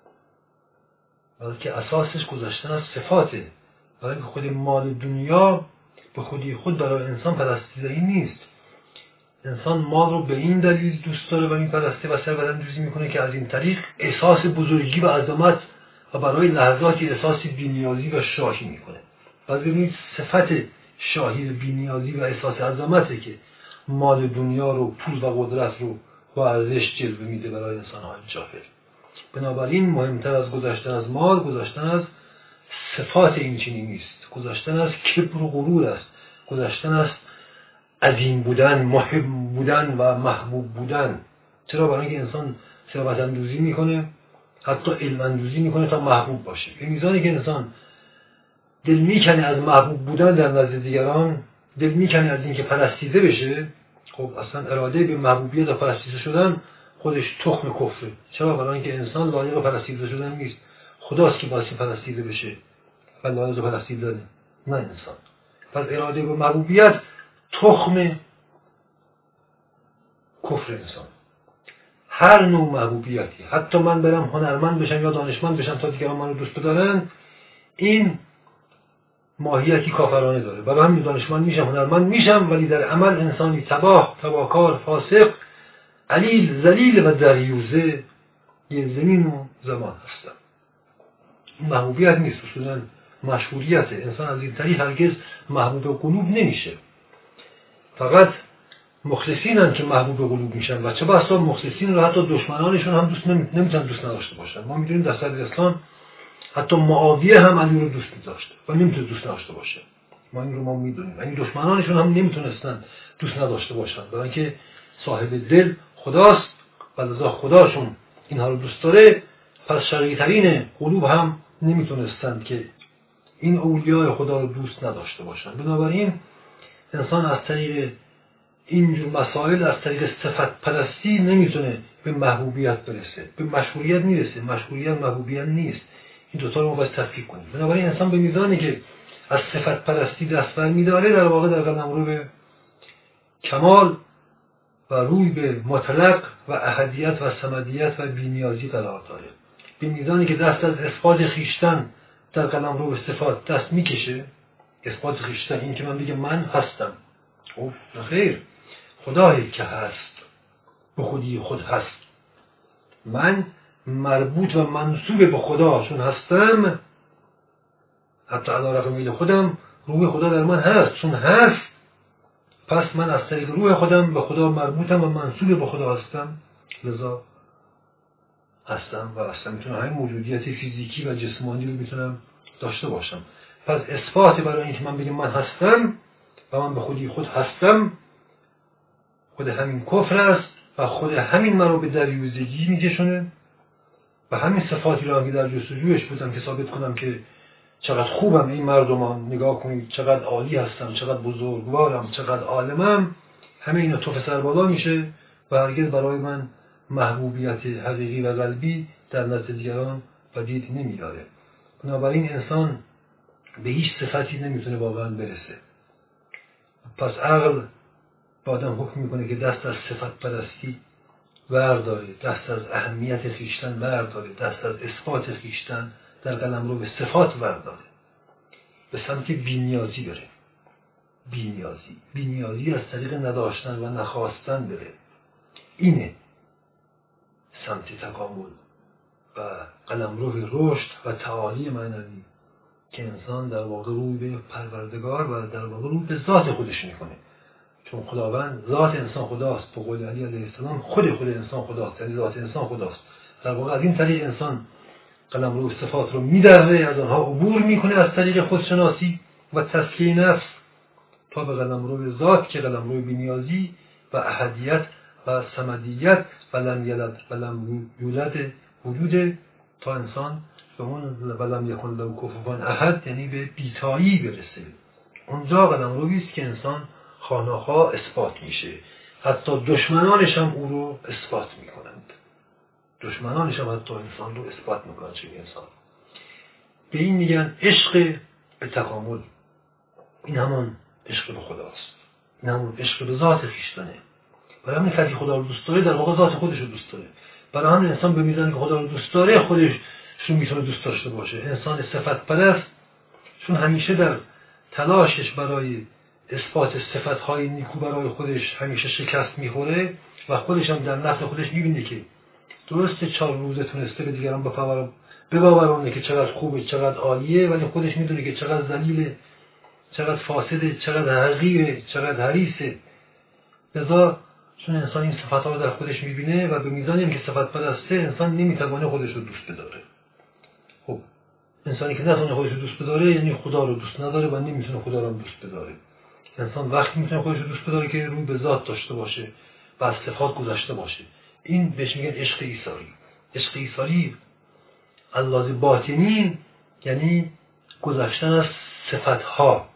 بلکه اساسش گذشتن از صفاته. برای که خود مال دنیا به خودی خود برای انسان پرستیدنی نیست. انسان مال رو به این دلیل دوست داره و میپرسته و سربلندی میکنه که از این طریق احساس بزرگی و عظمت و برای لحظاتی احساس بی‌نیازی و شاهی میکنه. پس ببینید صفت شاهی و بی‌نیازی و احساس عظمته که مال دنیا رو، پول و قدرت رو با ارزش جلوه میده برای انسان‌های جاهل. بنابراین مهمتر از گذشتن از مال، گذشتن از صفات این چنینی نیست. گذشتن از کبر و غرور است. گذشتن از عظیم بودن، محب بودن و محبوب بودن. چرا؟ برای اینکه انسان ثروت اندوزی میکنه، حتی علم اندوزی میکنه تا محبوب باشه. به میزانی که انسان دل میکنه از محبوب بودن در نزد دیگران، دل میکنه از اینکه پرستیده بشه، خب اصلا اراده به محبوبیت و پرستیده شدن خودش تخم کفره. چرا؟ برای اینکه انسان لایق پرستیده شدن نیست. خداست که باعث پرستیده بشه و لایق پرستیدنه، نه انسان. پس اراده به محبوبیت تخم کفر انسان. هر نوع محبوبیتی، حتی من برم هنرمند بشم یا دانشمند بشم تا دیگران منو دوست بدارن، این ماهیتی کافرانه داره. برای همین دانشمند میشم، هنرمند میشم، ولی در عمل انسانی تباه، تباهکار، فاسق، علیل، ذلیل و دریوزه یه زمین و زمان هستم. این محبوبیت نیست، اصولا مشهوریت. انسان از این طریق هرگز محبوب قلوب نمیشه. فقط مخلصینن که محبوب قلوب میشن و چه بسا مخلصین رو حتی دشمنانشون هم دوست نمیتونن دوست نداشته باشن. ما میدونیم در صدر اسلام حتی معاویه هم علی رو دوست می‌داشت و نمیتونه دوست نداشته باشه. ما این رو ما میدونیم. یعنی دشمنانشون هم نمیتونستن دوست نداشته باشن، برای اینکه صاحب دل خداست و لذا خداشون اینها رو دوست داره. پس شقی‌ترین قلوب هم نمیتونستند که این اولیای خدا رو دوست نداشته باشن. بنابراین انسان از طریق اینجور مسائل، از طریق صفت پرستی نمیتونه به محبوبیت برسه، به مشهوریت میرسه. مشهوریت محبوبیت نیست. این دوتا رو ما باید تفکیک کنیم. بنابراین انسان به میزانی که از صفت پرستی دست برمی‌داره، در واقع در قلمرو به کمال و روی به مطلق و احدیت و صمدیت و بی‌نیازی قرار داره. به میزانی که دست از اثبات خویشتن در قلمرو به صفات دست میکشه، اثبات خویشتن، این که من بگم من هستم، خب خیر، خدایی که هست به خودی خود هست، من مربوط و منسوب به خدا چون هستم، حتی علی رغم میل خودم روح خدا در من هست، چون هست پس من از طریق روح خودم به خدا مربوطم و منسوب به خدا هستم، لذا هستم و هستم. میتونم همین موجودیت فیزیکی و جسمانی رو میتونم داشته باشم. پس اثبات برای اینکه من بگم من هستم و من به خودی خود هستم، خود همین کفر است و خود همین من رو به دریوزگی میکشونه و همین صفاتی رو هم که در جستجویش بودم که ثابت کنم که چقدر خوبم، این مردمان نگاه کنید چقدر عالی هستم، چقدر بزرگوارم، چقدر عالمم، همه اینا توف سر بالا میشه و هرگز برای من محبوبیت حقیقی و قلبی در نزد دیگران پدید نمیاره. بنابراین انسان به هیچ صفتی نمیتونه واقعا برسه. پس عقل با آدم حکم میکنه که دست از صفت پرستی برداره، دست از اهمیت خویشتن برداره، دست از اثبات خویشتن در قلمرو به صفات برداره، به سمت بی‌نیازی بره. بی‌نیازی بی‌نیازی از طریق نداشتن و نخواستن بره. اینه سمت تکامل و قلمرو رشد و تعالی معنوی که انسان در واقع روی به پروردگار و در واقع روی به ذات خودش میکنه. چون خداوند ذات انسان خداست، به قول علی علیه السلام خود خود انسان خداست، یعنی ذات انسان خداست. در واقع از این طریق انسان قلمرو صفات رو میدره، از آنها عبور میکنه از طریق خودشناسی و تزکیه نفس تا به قلمرو ذات که قلمرو بی‌نیازی و احدیت و صمدیت و لم یلد و لم یولد وجود، تا انسان به اون ولم یکن له کفوا احد، یعنی به بیتایی برسه. اونجا قلمرویی است که انسان خواه‌ناخواه اثبات میشه. حتی دشمنانش هم او رو اثبات میکنند. دشمنانش هم حتی انسان رو اثبات میکنند. چه انسان به این میگن عشق به تکامل. این همون عشق به خداست، این همون عشق به ذات خویشتنه. برای همین کسی خدا رو دوست داره در واقع ذات خودش رو دوست داره. برای همین انسان به میزانی که خدا رو دوست داره خودش شون میتونه دوست داشته باشه. انسان صفت پرست چون همیشه در تلاشش برای اثبات صفت‌های نیکو برای خودش همیشه شکست میخوره و خودش هم در نفس خودش میبینه که درسته چهار روزه تونسته به دیگران بباورونه که چقدر خوبه، چقدر عالیه، ولی خودش میدونه که چقدر ذلیله، چقدر فاسده، چقدر حقیره، چقدر حریصه. لذا چون انسان این صفت‌ها رو در خودش میبینه و به میزانی هم که صفت پرسته، انسان نمیتوانه خودش رو دوست بداره. خب انسانی که نتونه خودش رو دوست بداره یعنی خدا رو دوست نداره و نمیتونه خدا رو دوست بداره. انسان وقتی میتونه خودش رو دوست بداره که روی به ذات داشته باشه و از صفات گذشته باشه. این بهش میگن عشق ایثاری. عشق ایثاری علاوه باطنی یعنی گذشتن از صفتها.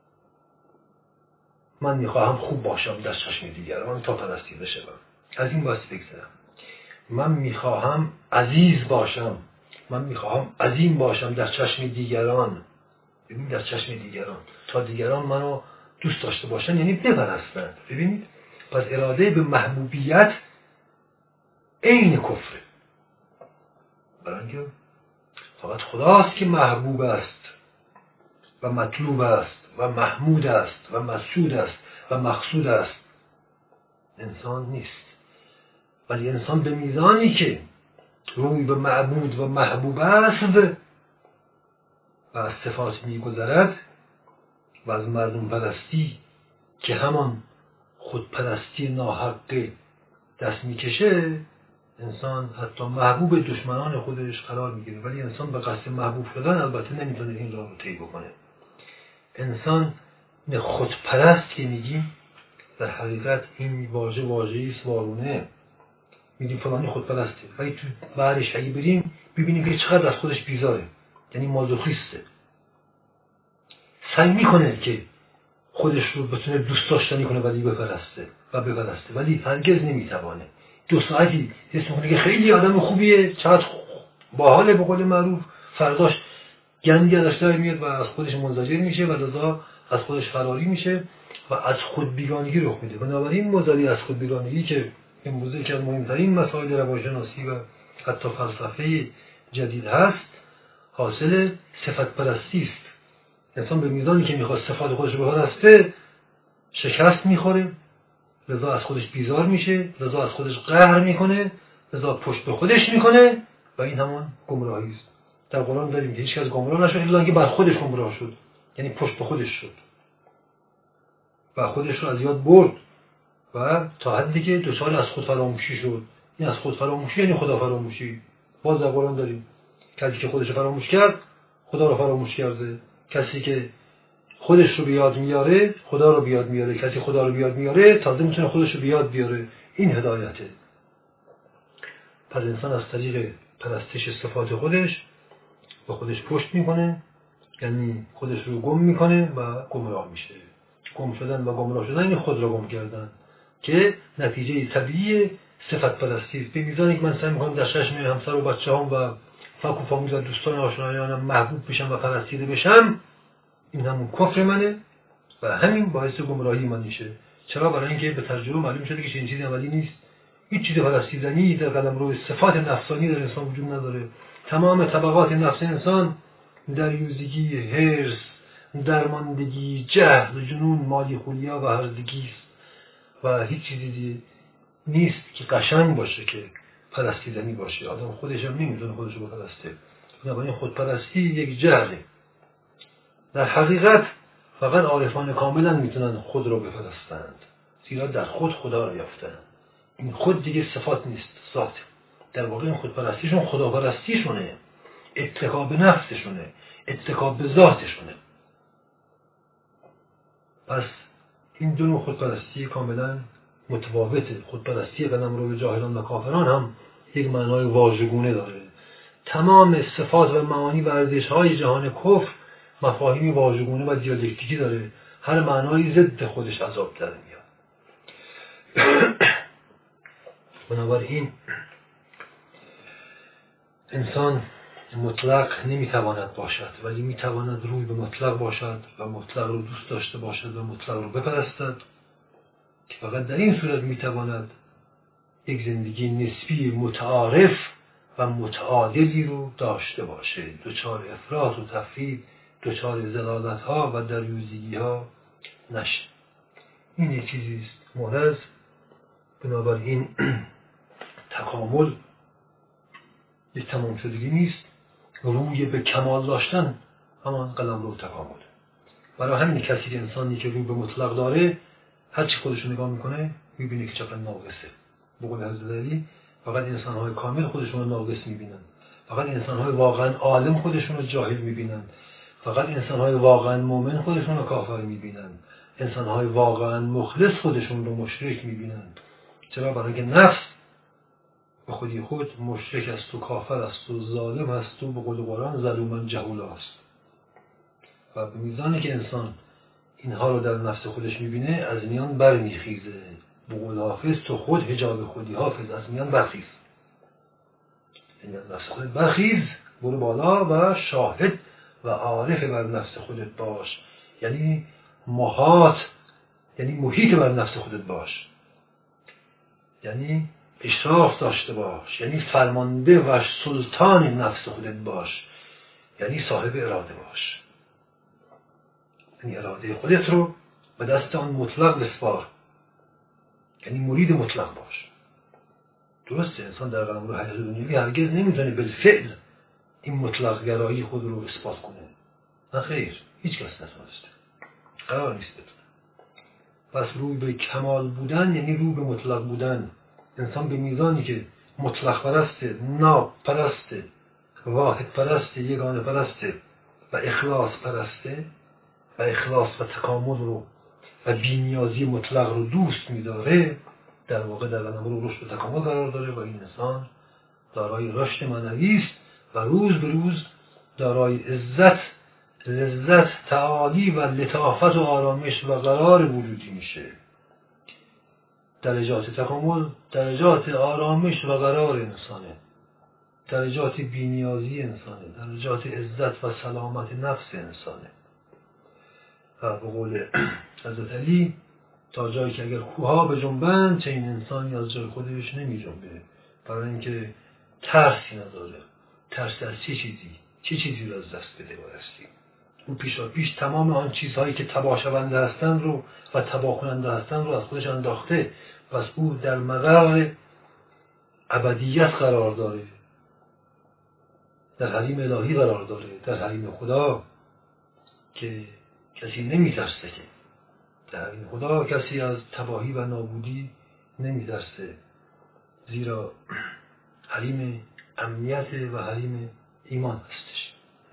من میخواهم خوب باشم در چشم دیگران تا پرستیده بشم، از این باعث بگذرم. من میخواهم عزیز باشم، من میخواهم عظیم باشم در چشم دیگران، ببین در چشم دیگران تا دیگران منو دوست داشته باشن، یعنی بپرستند. ببینید پس اراده به محبوبیت عین کفره، برای اینکه فقط خداست که محبوب است و مطلوب است و محمود است و مسعود است و مقصود است، انسان نیست. ولی انسان به میزانی که روی به معبود و محبوب است و از صفات میگذرد و از مردم پرستی که همان خودپرستی ناحقه دست میکشه، انسان حتی محبوب دشمنان خودش قرار میگیره. ولی انسان به قصد محبوب شدن البته نمیتونه این راه رو طی بکنه. انسان خودپرست که میگیم در حقیقت این واژه واژه‌ای است وارونه، میگیم فلانی خودپرسته، ولی تو بعدش اگه بریم ببینیم که چقدر از خودش بیزاره، یعنی مازوخیسته، سعی میکنه که خودش رو بتونه دوست داشتنی کنه ولی بپرسته و بپرسته، ولی هرگز نمیتوانه. دو ساعتی حس میکنه که خیلی آدم خوبیه، چقدر باحاله به قول معروف، فرداش گندی ازش در میاد و از خودش منزجر میشه و لذا از خودش فراری میشه و از خود بیگانگی رخ میده. بنابراین مزاری از خود بیگانگی که امروزه یکی از مهمترین مسائل روانشناسی و حتی فلسفه جدید هست، حاصل صفت پرستی است. انسان به میزانی که میخواد صفات خودش رو بپرسته شکست میخوره، لذا از خودش بیزار میشه، لذا از خودش قهر میکنه، لذا پشت به خودش میکنه و این همان گمراهی است. در قرآن داریم که هیچ کس گمراه نشد الا اینکه بر خودش گمراه شد، یعنی پشت به خودش شد و خودش رو از یاد برد و تا حدی که دچار از خود فراموشی شد. این از خود فراموشی یعنی خدا فراموشی. باز در قرآن داریم کسی که خودش فراموش کرد خدا رو فراموش کرده، کسی که خودش رو بیاد میاره خدا رو بیاد میاره، کسی خدا رو بیاد میاره تازه میتونه خودش رو بیاد بیاره. این هدایته. پس انسان از طریق پرستش صفات خودش به خودش پشت میکنه، یعنی خودش رو گم میکنه و گمراه میشه. گم شدن و گمراه شدن یعنی خود رو گم کردن که نتیجه طبیعی صفت پرستی است. به میزانی که من سعی میکنم در چشم همسر و بچه‌هام و فک و فامیل و دوستان آشنایانم محبوب بشم و پرستیده بشم، این همون کفر منه و همین باعث گمراهی من میشه. چرا؟ برای اینکه به تجربه معلوم شده که چنین چیزی عملی نیست. هیچ چیز پرستیدنی در قلمرو صفات نفسانی در انسان وجود نداره. تمام طبقات نفس انسان، دریوزگی، حرص، درماندگی، جهل، جنون، مالی خولیا و هرزگی است و هیچ چیزی نیست که قشنگ باشه که پرستیدنی باشه. آدم خودش هم نمیتونه خودش رو بپرسته. بنابراین خودپرستی یک جهله. در حقیقت فقط عارفان کاملا میتونن خود رو بپرستند، زیرا در خود خدا رو یافتند. این خود دیگه صفات نیست، ذات. در واقع این خودپرستیشون خداپرستیشونه، اتکا به نفسشونه، اتکا به ذاتشونه. پس این دو نوع خودپرستی کاملا متفاوته. خودپرستی قلمرو به جاهلان و کافران هم یک معنای واژگونه داره. تمام صفات و معانی و ارزش‌های جهان کفر مفاهیم واژگونه و دیالکتیکی داره. هر معنایی ضد خودش عذاب در میاد. بنابراین انسان مطلق نمیتواند باشد، ولی میتواند روی به مطلق باشد و مطلق رو دوست داشته باشد و مطلق رو بپرستد، که فقط در این صورت میتواند یک زندگی نسبی متعارف و متعادلی رو داشته باشه، دچار افراط و تفرید، دچار ضلالت ها و دریوزگی ها نشه. این یک چیزی است مورز. بنابراین تکامل یک تمام شدگی نیست، روی به کمال داشتن همان قلمرو تکامل. برای همین کسی که انسانی که روی به مطلق داره هر چی خودش نگاه میکنه میبینه که چقدر ناقصه. به قول حضرت علی فقط انسان‌های کامل خودشون رو ناقص میبینن، فقط انسان‌های واقعا عالم خودشون رو جاهل میبینن، فقط انسان‌های واقعا مؤمن خودشون رو کافر میبینن، انسان‌های واقعا مخلص خودشون رو مشرک میبینن. چرا؟ برای اینکه نفس به خودی خود مشرک است و کافر است و ظالم است و به قول قرآن ظلوما جهولا است. و به میزانی که انسان اینها رو در نفس خودش میبینه از میان برمیخیزه. به قول حافظ تو خود حجاب خودی حافظ، از میان برخیز. یعنی از نفس خودت برخیز، برو بالا و شاهد و عارف بر نفس خودت باش. یعنی محاط، یعنی محیط بر نفس خودت باش، یعنی اشراف داشته باش، یعنی فرمانده و سلطان نفس خودت باش، یعنی صاحب اراده باش. یعنی اراده خودت رو به دست آن مطلق بسپار، یعنی مرید مطلق باش. درسته انسان در قلمرو حیات دنیوی هرگز نمیتونه بالفعل این مطلق گرایی خود رو اثبات کنه. نه خیر، هیچ کس نتونسته، قرار نیست بتونه. پس روی به کمال بودن یعنی روی به مطلق بودن. انسان به میزانی که مطلق پرسته، ناب پرسته، واحد پرسته، یگانه پرسته و اخلاص پرسته و اخلاص و تکامل رو و بی‌نیازی مطلق رو دوست می‌داره، در واقع در قلمرو رشد و تکامل قرار داره و این انسان دارای رشد معنوی است و روز به روز دارای عزت، لذت، تعالی و لطافت و آرامش و قرار وجودی میشه. درجات تکامل درجات آرامش و قرار انسانه، درجات بی‌نیازی انسانه، درجات عزت و سلامت نفس انسانه. و به قول حضرت علی تا جایی که اگر کوها به جنبند چه این انسانی از جای خودش نمی جنبه، برای اینکه ترسی نداره. ترس از چه چیزی؟ چه چیزی رو از دست بده بایستی؟ او پیشا پیش تمام آن چیزهایی که تباه شونده هستند رو و تباه کننده هستند رو از خودش انداخته. پس او در مقر ابدیت قرار داره، در حریم الهی قرار داره، در حریم خدا که کسی نمی ترسه، که در حریم خدا کسی از تباهی و نابودی نمی ترسه، زیرا حریم امنیت و حریم ایمان هستش.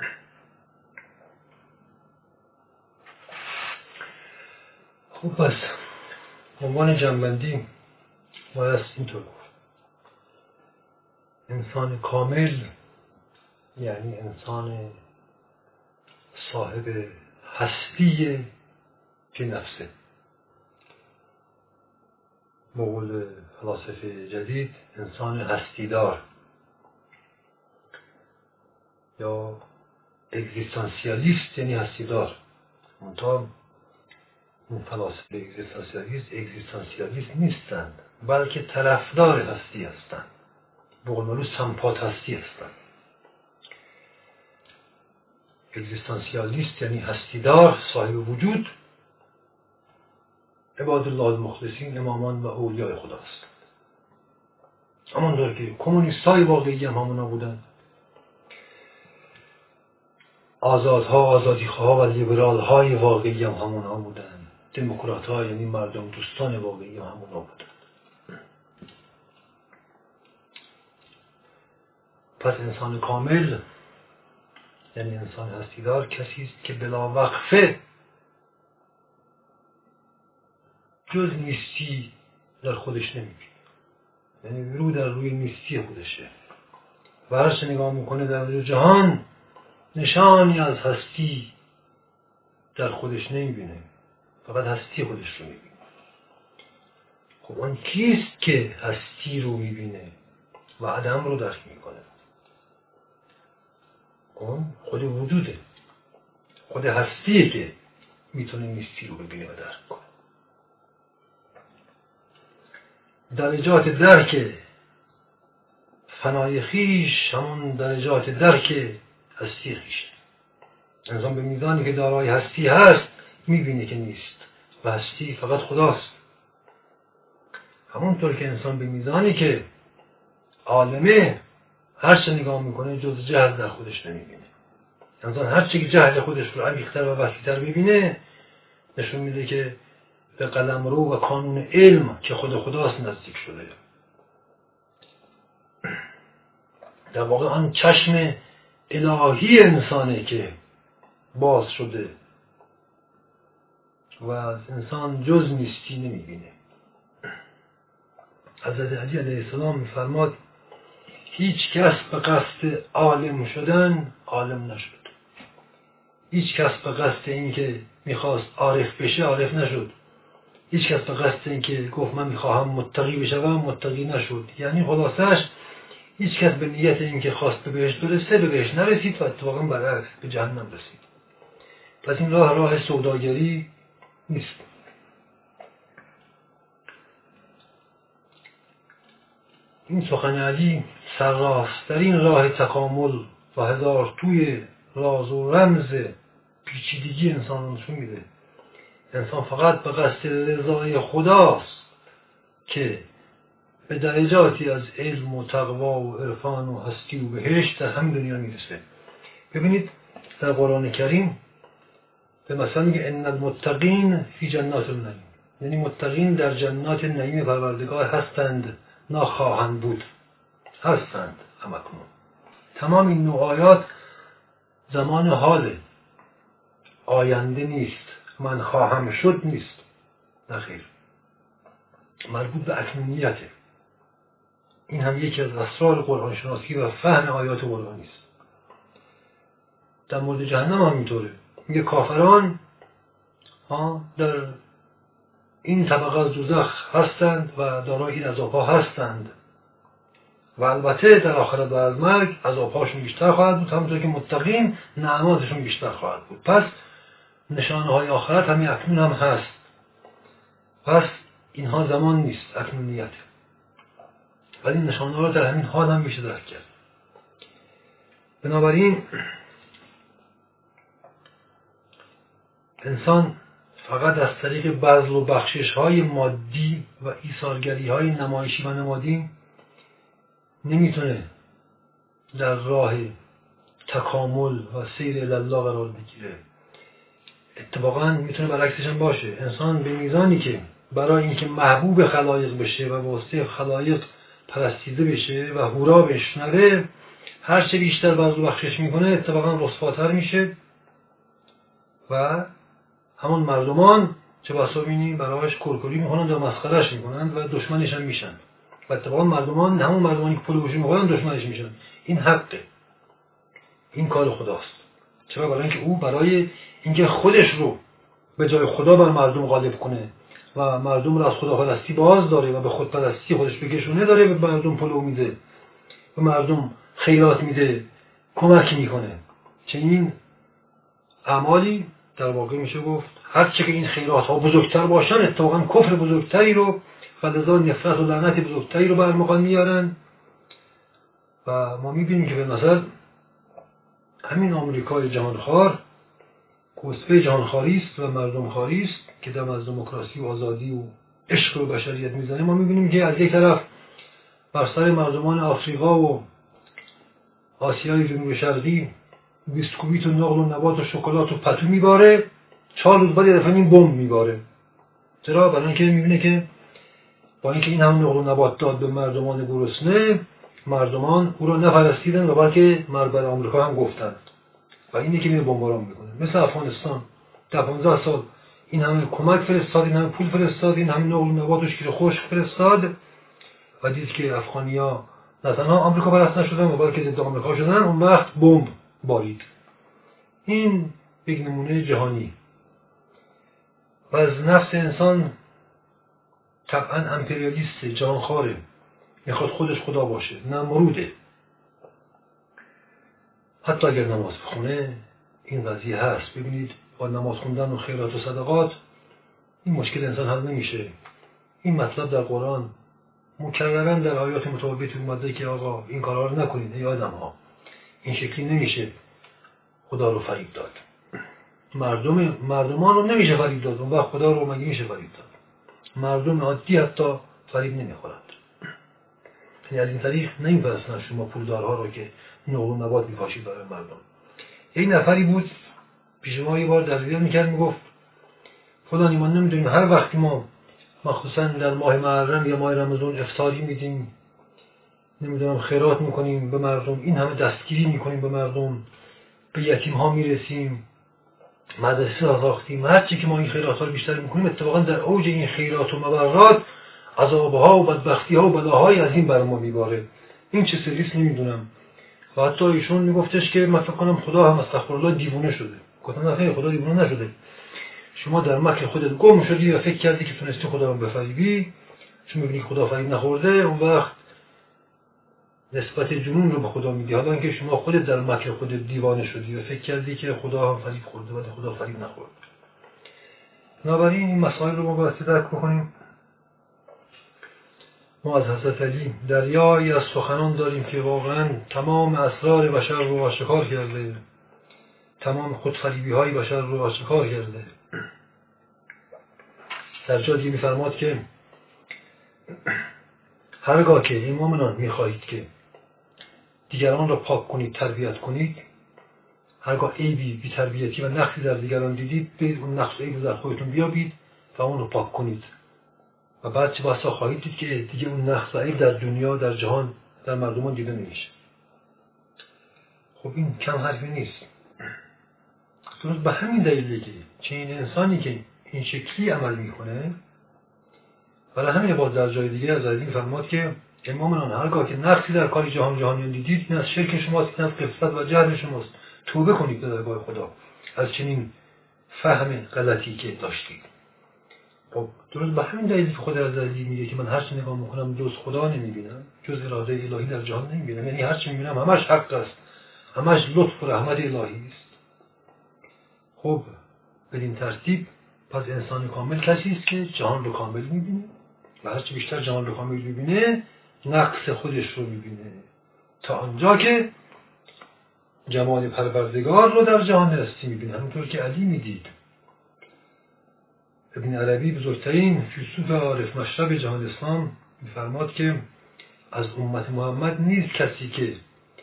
خب پس عنوان جنبندی باید اینطور گفت: انسان کامل یعنی انسان صاحب هستی که نفسه. به قول فلاسفه جدید انسان هستیدار یا اگزیستانسیالیست، یعنی هستیدار. منتها این فلاسفه اگزیستانسیالیست اگزیستانسیالیست نیستند، بلکه طرفدار هستی هستند. به قول معروف سمپات هستی هستند. اگزیستانسیالیست یعنی هستیدار، صاحب وجود، عباد الله المخلصین، امامان و اولیاء خدا هستند. همانطور که کمونیست‌های واقعی هم همونا بودند، آزادها، آزادیخواها و لیبرال‌های واقعی هم همونا بودند، دموکرات‌ها یعنی مردم دوستان واقعی هم همونا بودند. پس انسان کامل یعنی انسان هستیدار کسی است که بلا وقفه جز نیستی در خودش نمیبینه، یعنی رو در روی نیستی خودشه و هر چه نگاه میکنه در روی جهان نشانی از هستی در خودش نمیبینه، فقط هستی خودش رو میبینه. خب اون کیست که هستی رو میبینه و عدم رو درک میکنه؟ اون خود وجوده، خود هستیه که میتونه نیستی رو ببینه و درک کنه. درجات درک فنای خیش همون درجات درک هستی خیشه. انسان به میزانی که دارای هستی هست میبینه که نیست و هستی فقط خداست. همونطور که انسان به میزانی که عالمه هر چه نگاه میکنه جز جهل در خودش نمیبینه. انسان هر چه که جهل خودش رو عمیق‌تر و وسیع‌تر ببینه نشون میده که به قلمرو و قانون علم که خود خداست نزدیک شده. در واقع آن چشم الهی انسانه که باز شده و از انسان جز نیستی نمیبینه. حضرت علی علیه السلام میفرماد هیچ کس به قصد عالم شدن عالم نشد. هیچ کس به قصد این که میخواست عارف بشه عارف نشد. هیچ کس به قصد این که گفت من میخواهم متقی بشم متقی نشد. یعنی خلاصش هیچ کس به نیت این که خواست به بهشت برسه به بهشت نرسید و اتفاقا برعکس به جهنم رسید. پس این راه راه سوداگری نیست. این سخن علی سرراست‌ترین راه تکامل و هزار توی راز و رمز پیچیدگی انسان رو نشون میده. انسان فقط به قصد رضای خداست که به درجاتی از علم و تقوا و عرفان و هستی و بهشت در همین دنیا میرسه. ببینید در قرآن کریم به مثلا میگه ان المتقین فی جنات النعیم، یعنی متقین در جنات نعیم پروردگار هستند، نخواهند بود، هستند همکنون. تمام این نوع آیات زمان حاله، آینده نیست، من خواهم شد نیست، نخیر، مربوط به اکنونیته. این هم یکی از اسرار قرآن شناسی و فهم آیات قرآنی است. در مورد جهنم هم اینطوره، میگه کافران ها در این طبقه از دوزخ هستند و دارای این عذاب‌ها هستند و البته در آخرت بعد از مرگ عذاب‌هاشون بیشتر خواهد بود، همونطور که متقین نعماتشون بیشتر خواهد بود. پس نشانه‌های آخرت همین اکنون هم هست. پس اینها زمان نیست، اکنونیت. ولی نشانه‌ها رو در همین حال هم میشه درک کرد. بنابراین انسان فقط از طریق بذل و بخشش‌های مادی و ایثارگری‌های نمایشی و نمادین نمیتونه در راه تکامل و سیر الی الله قرار بگیره. اتفاقاً میتونه برعکسش هم باشه. انسان به میزانی که برای اینکه محبوب خلایق بشه و واسطه خلایق پرستیده بشه و هورا بشنوه، هر چه بیشتر بذل و بخشش میکنه اتفاقاً رسواتر میشه و همون مردمان چه بسا بینی برایش کرکری میکنند و مسخرش میکنند و دشمنش هم میشن و اتفاقا مردمان همون مردمانی که پول گوشی میکنند دشمنش میشن. این حقه، این کار خداست. چرا؟ برای اینکه او برای اینکه خودش رو به جای خدا بر مردم غالب کنه و مردم رو از خداپرستی باز داره و به خودپرستی خودش بکشونه، داره به مردم پول میده، به مردم خیرات میده، کمک میکنه. چنین اعمالی در واقع میشه گفت هرچه که این خیرات ها بزرگتر باشن اتفاقا کفر بزرگتری رو و لذا نفرت و لعنت بزرگتری رو برمغان میارن. و ما میبینیم که به مثل همین آمریکای جهانخوار کوسفه جهانخواری است و مردم خاری است که دم از دموکراسی و آزادی و عشق و بشریت میزنه. ما میبینیم که از یک طرف بر سر مردمان آفریقا و آسیای جنوب شرقی بیسکویت و نقل و نبات و شکلات و پتو میباره، چهار روز بعد یه این بمب میباره. چرا؟ برای اینکه میبینه که با اینکه این هم نقل و نبات داد به مردمان گرسنه، مردمان او را نپرستیدن و بلکه مربر آمریکا هم گفتند و اینه که میره بمباران میکنه. مثل افغانستان در پانزده سال این همه کمک فرستاد، این همه پول فرستاد، این همه نقل و نبات و شیر خشک فرستاد و دید که افغانیا نه تنها آمریکا پرست نشدن و بلکه ضد آمریکا شدن، اون وقت بمب بارید. این یک نمونه جهانی و از نفس انسان طبعا امپریالیسته، جهانخواره، میخواد خودش خدا باشه، نمروده. حتی اگر نماز بخونه این قضیه هست. ببینید با نماز خوندن و خیرات و صدقات این مشکل انسان حل نمیشه. این مطلب در قرآن مکررن در آیات متفاوتی اومده که آقا این کارها رو نکنید ای آدم ها، این شکلی نمیشه خدا رو فریب داد. مردم مردمان رو نمیشه فریب داد، اون وقت خدا رو مگه میشه فریب داد؟ مردم عادی حتی فریب نمیخورند. یعنی از این طریق نمیپرستن شما پولدارها رو که نقل و نبات میپاشید برای مردم. یک نفری بود پیش ما یه بار دردیده میکرد، میگفت فلانی ما نمیدونیم هر وقتی ما مخصوصا در ماه محرم یا ماه رمضان افطاری میدیم، نمیدونم خیرات میکنیم به مردم، این همه دستگیری میکنیم به مردم، به یتیم ها میرسیم، مدرسه ساختیم، هرچی که ما این خیرات ها رو بیشتر میکنیم اتفاقا در اوج این خیرات و مبرات عذابها و بدبختی ها و بلاهای از این بر ما میباره. این چه سریست نمیدونم. و حتی ایشون میگفتش که من فکر کنم خدا هم استغفرالله دیوونه شده. گفتم نه خیر، خدا دیوونه نشده. شما در مکر خودت گم شدی و فکر کردی که تونستی خدا رو بفریبی، چون میبینی خدا فریب نخورده، اون وقت نسبت جنون رو به خدا میدی. حالا اینکه شما خودت در مکر خودت دیوانه شدی و فکر کردی که خدا هم فریب خورده ولی خدا فریب نخورد. بنابراین این مسائل رو ما باید درک بکنیم. ما از حضرت علی دریایی از سخنان داریم که واقعا تمام اسرار بشر رو آشکار کرده، تمام خودفریبی های بشر رو آشکار کرده. در جا دیگه می‌فرماد که هرگاه که ای مؤمنان می‌خواهید که دیگران را پاک کنید، تربیت کنید، هرگاه عیبی، بی تربیتی و نقصی در دیگران دیدید، برید اون نقص و عیب در خودتون بیابید و اون رو پاک کنید و بعد چه بسا خواهید دید که دیگه اون نقص و عیب در دنیا، در جهان، در مردمان دیده نمیشه. خب این کم حرفی نیست. درست به همین دلیله که چنین انسانی که این شکلی عمل میکنه، برای همین باز در جای دیگه از عزیز فرماد که ای مؤمنان هرگاه که نقصی در کار جهان جهانیان دیدید، این از شرک شماست، این از غفلت و جهل شماست، توبه کنید به درگاه خدا از چنین فهم غلطی که داشتید. خب درست به همین دلیل که خدا از عزیز میگه که من هر چی نگاه میکنم جز خدا نمیبینم، جز اراده الهی در جهان نمیبینم، یعنی هر چی میبینم همش حق است، همش لطف و رحمت الهی است. خب بدین ترتیب پس انسان کامل کسی است که جهان رو کامل میبینه و هرچی بیشتر جهان رو کامل میبینه نقص خودش رو میبینه، تا آنجا که جمال پروردگار رو در جهان هستی میبینه، همونطور که علی میدید. ابن عربی بزرگترین فیلسوف عارف مشرب جهان اسلام میفرماد که از امت محمد نیست کسی که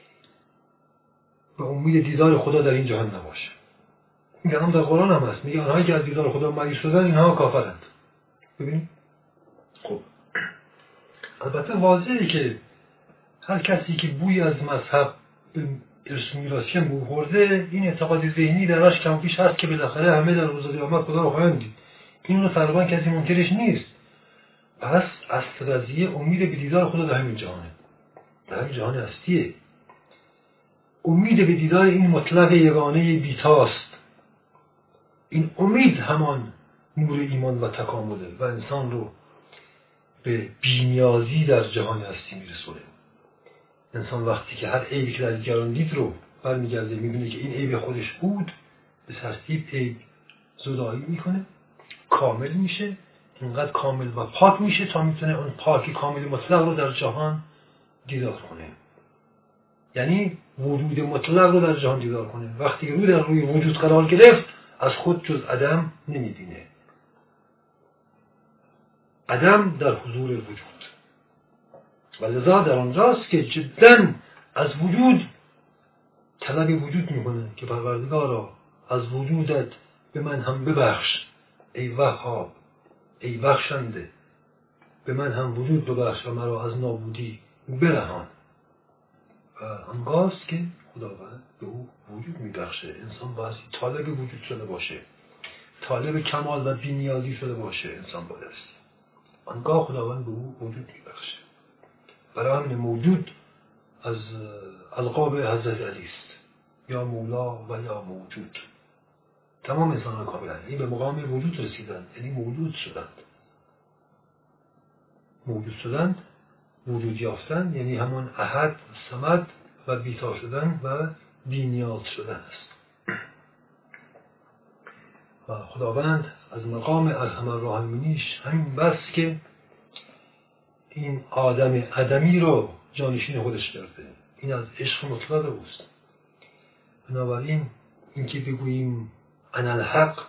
به امید دیدار خدا در این جهان نباشه. این کلام در قرآن هم هست، میگه آنهایی که از دیدار خدا مایوس شدن اینها کافرند. ببین خب البته واضحه که هر کسی که بوی از مذهب به ارث میراثی بو خورده، این اعتقاد ذهنی درش کم پیش هست که بالاخره همه در روز قیامت خدا رو خواهند دید. این رو تقریبا کسی منکرش نیست. پس اصل قضیه امید به دیدار خدا در همین جهانه، در همین جهان هستیه. امید به دیدار این مطلق یگانه بیتاست. این امید همان نور ایمان و تکامله و انسان رو به بی‌نیازی در جهان هستی میرسونه. انسان وقتی که هر عیبی که در دیگران دید رو برمیگرده میبینه که این عیب خودش بود، به ترتیب عیب زدایی میکنه، کامل میشه، اینقدر کامل و پاک میشه تا میتونه اون پاکی کامل مطلق رو در جهان دیدار کنه. یعنی وجود مطلق رو در جهان دیدار کنه. وقتی روی در روی وجود قرار گرفت از خود جز عدم نمیبینه. عدم در حضور وجود. و لذا در آنجاست که جداً از وجود طلب وجود میکنه که پروردگارا از وجودت به من هم ببخش، ای وهاب، ای بخشنده، به من هم وجود ببخش و مرا از نابودی برهان. و آنگاست که خداوند به او وجود میبخشه. انسان باید طالب وجود شده باشه، طالب کمال و بی‌نیازی شده باشه. انسان باید آنگاه خداوند به او وجود میبخشه. برای همین موجود از القاب حضرت علی است، یا مولا و یا موجود. تمام انسان ها کاملند، این به مقام وجود رسیدند، یعنی موجود شدند. موجود شدند، وجود یافتن، یعنی همون احد، صمد و بیتا شدن و بی‌نیاز شدن است. و خداوند از مقام ارحم الراحمینیش همین بس که این آدم عدمی رو جانشین خودش کرده. این از عشق مطلق اوست. بنابراین اینکه بگوییم انا الحق،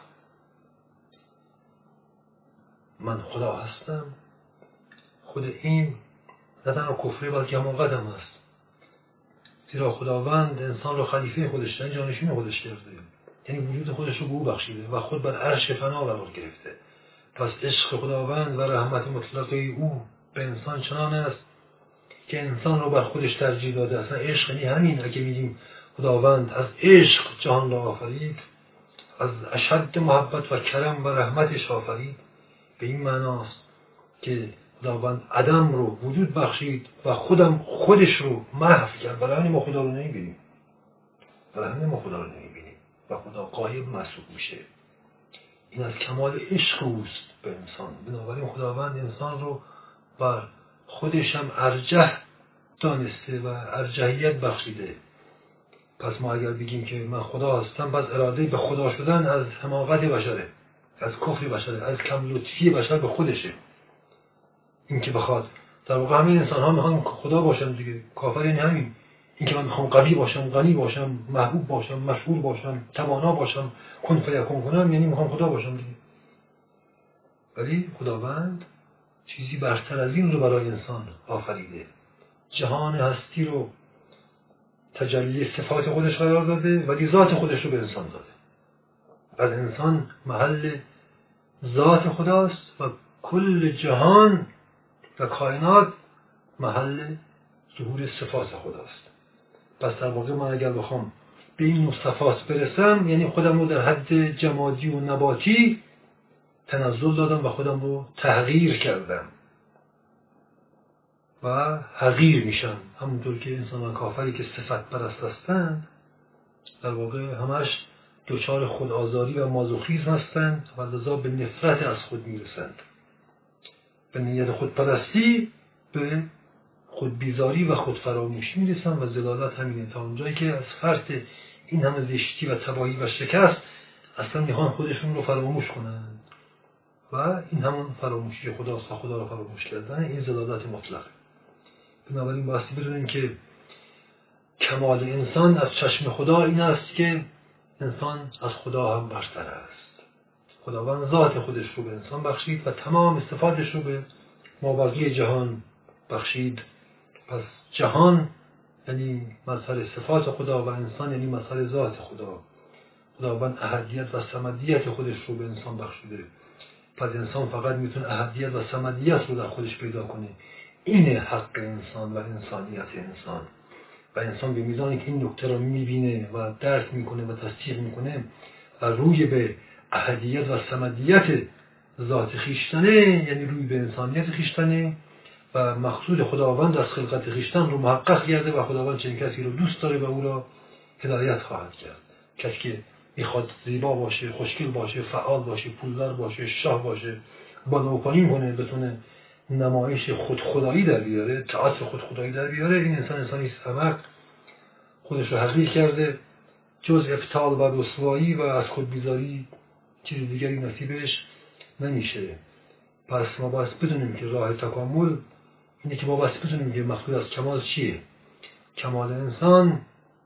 من خدا هستم، خود این نه تنها کفره بلکه همون قدم است. زیرا خداوند انسان رو خلیفه خودش، یعنی جانشین خودش کرده، یعنی وجود خودش رو به او بخشیده و خود بر عرش فنا قرار گرفته. پس عشق خداوند و رحمت مطلقه او به انسان چنان است که انسان رو بر خودش ترجیح داده. اصلا عشق یعنی همین. اگه میگیم خداوند از عشق جهان را آفرید، از اشد محبت و کرم و رحمتش آفرید، به این معناست که خداوند عدم رو وجود بخشید و خودم خودش رو محو کرد. برای همین ما خدا رو نمیبینیم، برای همین ما خدا رو نمیبینیم و خدا غایب محسوب میشه. این از کمال عشق اوست به انسان. بنابراین خداوند انسان رو بر خودش هم ارجح دانسته و ارجحیت بخشیده. پس ما اگر بگیم که من خدا هستم، پس اراده به خدا شدن از حماقت بشره، از کفر بشره، از کم لطفی بشر به خودشه. این که بخواد در واقع همین انسان ها میخوان خدا باشن دیگه. کافر یعنی همین، این که من میخوام قوی باشم، غنی باشم، محبوب باشم، مشهور باشم، توانا باشم، کن فیکون کنم، یعنی میخوام خدا باشم دیگه. ولی خداوند چیزی برتر از این رو برای انسان آفریده. جهان هستی رو تجلی صفات خودش قرار داده ولی ذات خودش رو به انسان داده. پس انسان محل ذات خداست و کل جهان و کائنات محل ظهور صفات خداست. پس در واقع من اگر بخوام به این نوع صفات برسم، یعنی خودم رو در حد جمادی و نباتی تنزل دادم و خودم رو تحقیر کردم و حقیر میشم. همونطور که انسان کافری که صفت پرست هستند در واقع همش دچار خودآزاری و مازوخیسم هستند و لذا به نفرت از خود میرسند. به نیت خودپرستی به خودبیزاری و خودفراموشی میرسند و ضلالت همینه، تا اونجایی که از فرط این همه زشتی و تباهی و شکست اصلا میخوان خودشون رو فراموش کنند و این همون فراموشی خداست و خدا رو فراموش کردن. این ضلالت مطلقه. بنابراین باستی بدونیم که کمال انسان از چشم خدا این است که انسان از خدا هم برتر است. خداوند ذات خودش رو به انسان بخشید و تمام صفاتش رو به مابقی جهان بخشید. پس جهان یعنی مظهر صفات خدا و انسان یعنی مظهر ذات خدا. خداوند احدیت و صمدیت خودش رو به انسان بخشیده. پس انسان فقط میتونه احدیت و صمدیت رو در خودش پیدا کنه. این حق انسان و انسانیت انسان. و انسان به میزانی که این نکته رو میبینه و درک میکنه و تصدیق میکنه و روی به احدیت و صمدیت ذات خیشتنه، یعنی روی به انسانیت خیشتنه و مقصود خداوند از خلقت خیشتن رو محقق کرده و خداوند چنین کسی رو دوست داره و او را هدایت خواهد کرد. کسی که میخواد زیبا باشه، خوشگل باشه، فعال باشه، پولدار باشه، شاه باشه، بالا و پایین کنه، بتونه نمایش خود خدایی در بیاره، تئاتر خود خدایی در بیاره، این انسان انسانی سمک خودش رو حقیر کرده. جز ابطال و رسوایی و از خود بیزاری چیز دیگری نصیبش نمیشه. پس ما باید بدونیم که راه تکامل اینه که ما باید بدونیم که مقصود از کمال چیه. کمال انسان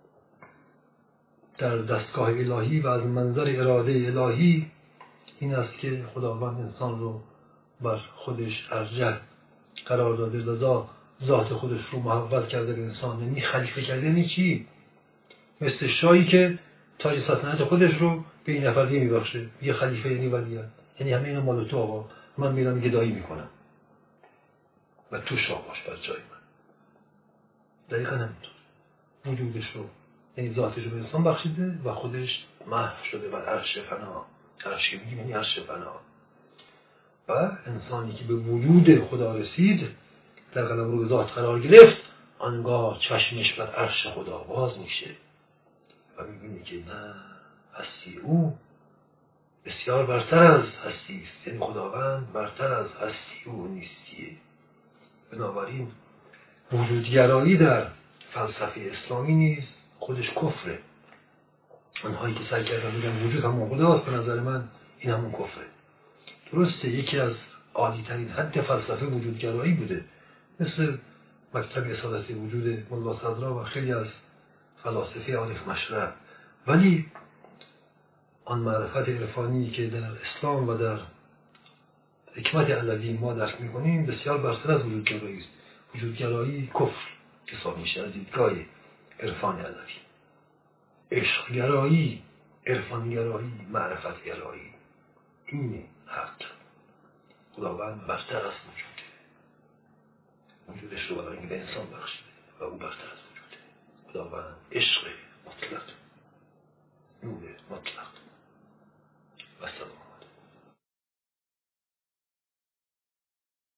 در دستگاه الهی و از منظر اراده الهی این است که خداوند انسان رو بر خودش ارجح قرار داده، لذا ذات خودش رو محول کرده به انسان، یعنی خلیفه کرده. یعنی چی؟ مثل شاهی که تاج سلطنت خودش رو به این نفر دیگه میبخشه. یه خلیفه یعنی ولیت، یعنی همه اینا مال تو آقا، من میرم گدایی میکنم و تو شاه باش بر جای من. دقیقا همینطور وجودش رو یعنی ذاتش رو به انسان بخشیده و خودش محو شده بر عرش فنا. عرش که میگیم یعنی عرش فنا. و انسانی که به وجود خدا رسید، در قلمرو ذات قرار گرفت، آنگاه چشمش بر عرش خدا باز میشه و میبینی که نه، هستی او بسیار برتر از هستی است. یعنی خداوند برتر از هستی او نیستیه. بنابراین وجودگرایی در فلسفه اسلامی نیز خودش کفره. آنهایی که سعی کردن میگن وجود همون خداست، به نظر من این همون کفره. درسته یکی از عالی ترین حد فلسفه وجودگرایی بوده، مثل مکتب اصالت وجود ملا صدرا و خیلی از فلاسفه عارف مشرب. ولی آن معرفت عرفانی که در اسلام و در حکمت علوی ما درک میکنیم بسیار برتر از وجودگرایی است. وجودگرایی کفر حساب میشه از دیدگاه عرفان علوی. عشقگرایی، عرفانگرایی، معرفتگرایی، این حق. خداوند برتر از وجوده، وجودش رو برای به انسان بخشیده و او برتر از وجوده. خداوند عشق مطلق، نور مطلق و سلام.